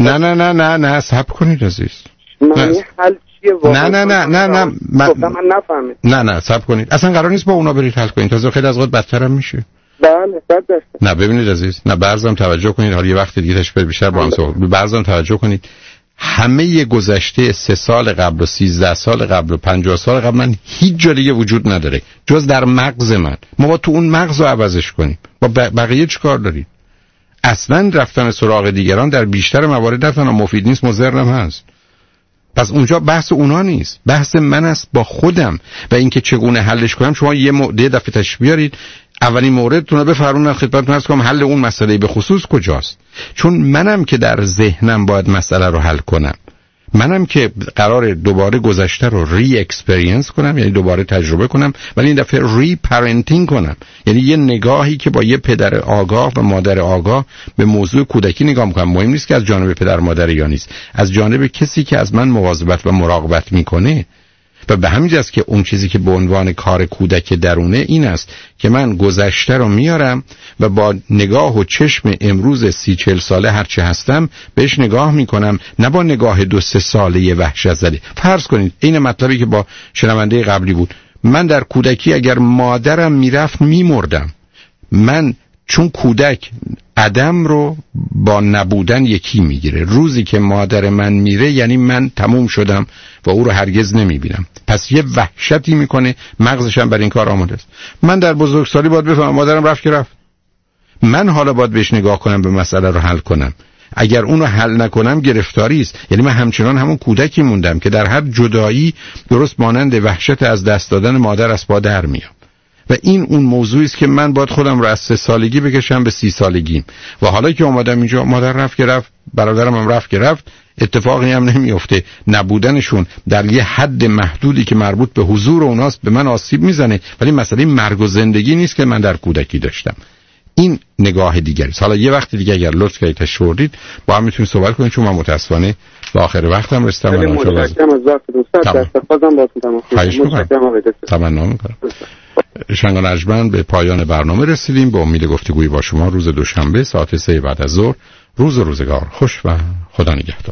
نه صبر کنید عزیز. من حل چیه واقعا؟ نه من نفهمیدم. نه صبر کنید. اصلا قرار نیست با اونا برید حل کنید، تازه خیلی از وقت بدتر هم میشه. بله 100%. نه ببینید عزیز، نه برزم توجه کنید، حالا یه وقت دیگه تشبیه بیشتر با هم صحبت. برزم توجه کنید، همه گذشته 3 سال قبل و 13 سال قبل و 50 سال قبل من هیچ جا دیگه وجود نداره جز در مغز من. ما با تو اون مغز رو عوضش کنیم. با بقیه چیکار دارید؟ اصلا رفتن سراغ دیگران در بیشتر موارد نه تنها مفید نیست، مضرم هست. پس اونجا بحث اونا نیست، بحث من است با خودم و اینکه چگونه حلش کنم. شما یه دفعه تشریف بیارید، اولین موردتون رو بفرمایید خدمتتون عرض کنم حل اون مسئله به خصوص کجاست. چون منم که در ذهنم باید مسئله رو حل کنم، منم که قرار دوباره گذشته رو ری اکسپریانس کنم، یعنی دوباره تجربه کنم، ولی این دفعه ری پرنتینگ کنم، یعنی یه نگاهی که با یه پدر آگاه و مادر آگاه به موضوع کودکی نگاه میکنم. مهم نیست که از جانب پدر مادر یا نیست، از جانب کسی که از من مواظبت و مراقبت میکنه. و به همین جاست که اون چیزی که به عنوان کار کودک درونه این است که من گذشته رو میارم و با نگاه و چشم امروز 30-40 ساله هرچه هستم بهش نگاه میکنم، نه با نگاه 2-3 ساله وحشت زده. فرض کنید این مطلبی که با شنونده قبلی بود، من در کودکی اگر مادرم میرفت میمردم. من چون کودک عدم رو با نبودن یکی میگیره، روزی که مادر من میره یعنی من تموم شدم و او رو هرگز نمیبینم. پس یه وحشتی میکنه، مغزشم برای این کار آماده است. من در بزرگسالی باید بفهمم مادرم رفت که رفت، من حالا باید بهش نگاه کنم، به مسئله رو حل کنم. اگر اون رو حل نکنم گرفتاری است، یعنی من همچنان همون کودکی موندم که در هر جدایی درست مانند وحشت از دست دادن مادر از پا در میام. و این اون موضوعی است که من باید خودم رو از 3 سالگی بکشم به 30 سالگیم. و حالا که اومدم اینجا، مادر رفت که رفت، برادرم هم رفت که رفت، اتفاقی هم نمیفته. نبودنشون در یه حد محدودی که مربوط به حضور اوناست به من آسیب میزنه، ولی مسئله مرگ و زندگی نیست که من در کودکی داشتم. این نگاه دیگری است. حالا یه وقت دیگه اگر لطف کنید تشریف بردید با هم میتونید صحبت کنید، چون من متاسفانه به آخر وقتم رسیدم. متشکرم از وقتتون. تمنا می‌کنم. شنگان ارجمند به پایان برنامه رسیدیم. به امید گفتگوی با شما روز دوشنبه ساعت 3 بعد از ظهر. روز و روزگار خوش و خدا نگهدار.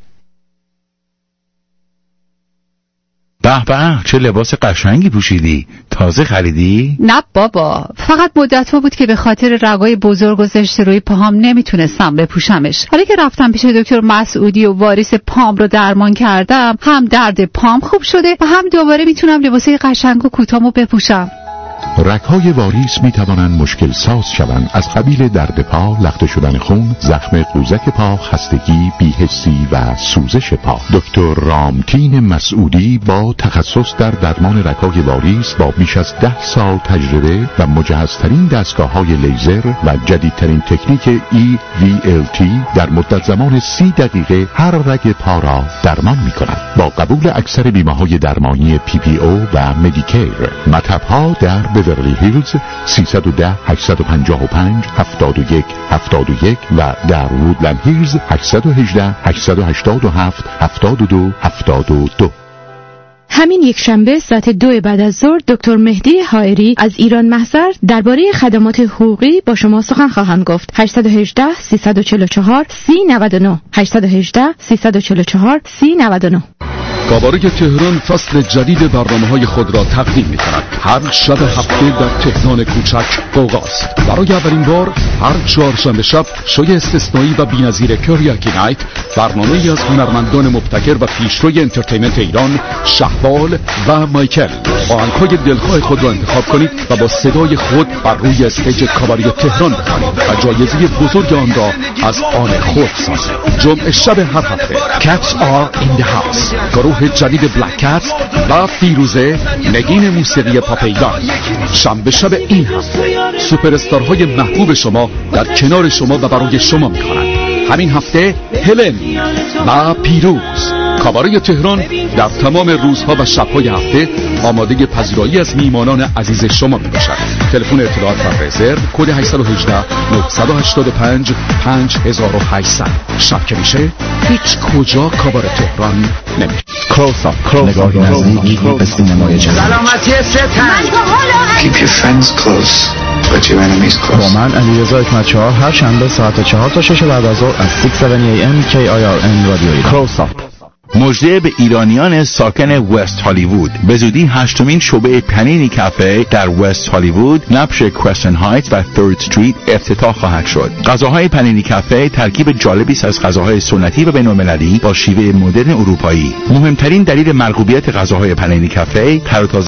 به به، چه لباس قشنگی پوشیدی. تازه خریدی؟ نه بابا، فقط مدت‌ها بود که به خاطر رگای بزرگ گذاشته روی پاهام نمیتونستم بپوشمش. حالا که رفتم پیش دکتر مسعودی و واریس پام رو درمان کردم، هم درد پام خوب شده و هم دوباره میتونم لباسای قشنگ و کوتاهمو بپوشم. رگ‌های واریس می‌توانند مشکل ساز شوند، از قبیل درد پا، لخته شدن خون، زخم قوزک پا، خستگی، بی‌حسی و سوزش پا. دکتر رامتین مسعودی با تخصص در درمان رگ‌های واریس با بیش از 10 سال تجربه و مجهزترین دستگاه‌های لیزر و جدیدترین تکنیک EVLT در مدت زمان 30 دقیقه هر رگ پا را درمان می‌کند. با قبول اکثر بیمه‌های درمانی PPO و مدیکیر. مطب‌ها در بیورلی هیلز 310 855 71 71 و در وودلند هیلز 818 887 72 72. همین یک شنبه ساعت 2 بعد از ظهر دکتر مهدی حائری از ایران محضر درباره خدمات حقوقی با شما سخن خواهند گفت. 818 344 3099 818 344 3099. کاباره تهران فصل جدید برنامه‌های خود را تقدیم می‌کند. هر شب هفته در تهران کوچک قوقاست. برای اولین بار هر چهارشنبه شب شوی استثنایی و بی‌نظیر کریاکی نایت، برنامه‌ای از هنرمندان مبتکر و پیشروی انترتینمنت ایران، شهبال و مایکل. آهنگ‌های دلخواه خود را انتخاب کنید و با صدای خود بر روی استیج کاباره تهران بخوانید و جایزه بزرگ آن را از آن خود سازید. جمعه شب هر هفته Cats are in the house. گروه جدید بلک کاتس و فیروزه نگین موسیقی پاپ ایران. شنبه شب این هفته سوپر استارهای محبوب شما در کنار شما و برای شما می‌خوانند. همین هفته هلن و پیروز. کاباره تهران در تمام روزها و شب‌های هفته آماده پذیرایی از میهمانان عزیز شما میباشد. تلفن اطلاعات و رزرو کد 818 985 5800. شب که میشه هیچ کجا کاباره تهران نمیره. کلوز نگاهی نزدیکی به سینمای جدید. سلامتی ستن. Keep your friends close but your enemies close. با من علیرضا حکمت‌چهار هر شنبه ساعت 4 تا 6 بعد از ظهر از 6:70 AM KIRN رادیو ایران. کلوز مژده به ایرانیان ساکن وست هالیوود. به زودی 8مین شعبه پنینی کافه در وست هالیوود نبش کرسن هایتس و 3rd استریت افتتاح خواهد شد. غذاهای پنینی کافه ترکیب جالبی است از غذاهای سنتی و بین‌المللی با شیوه مدرن اروپایی. مهمترین دلیل مرغوبیت غذاهای پنینی کافه تر و تازه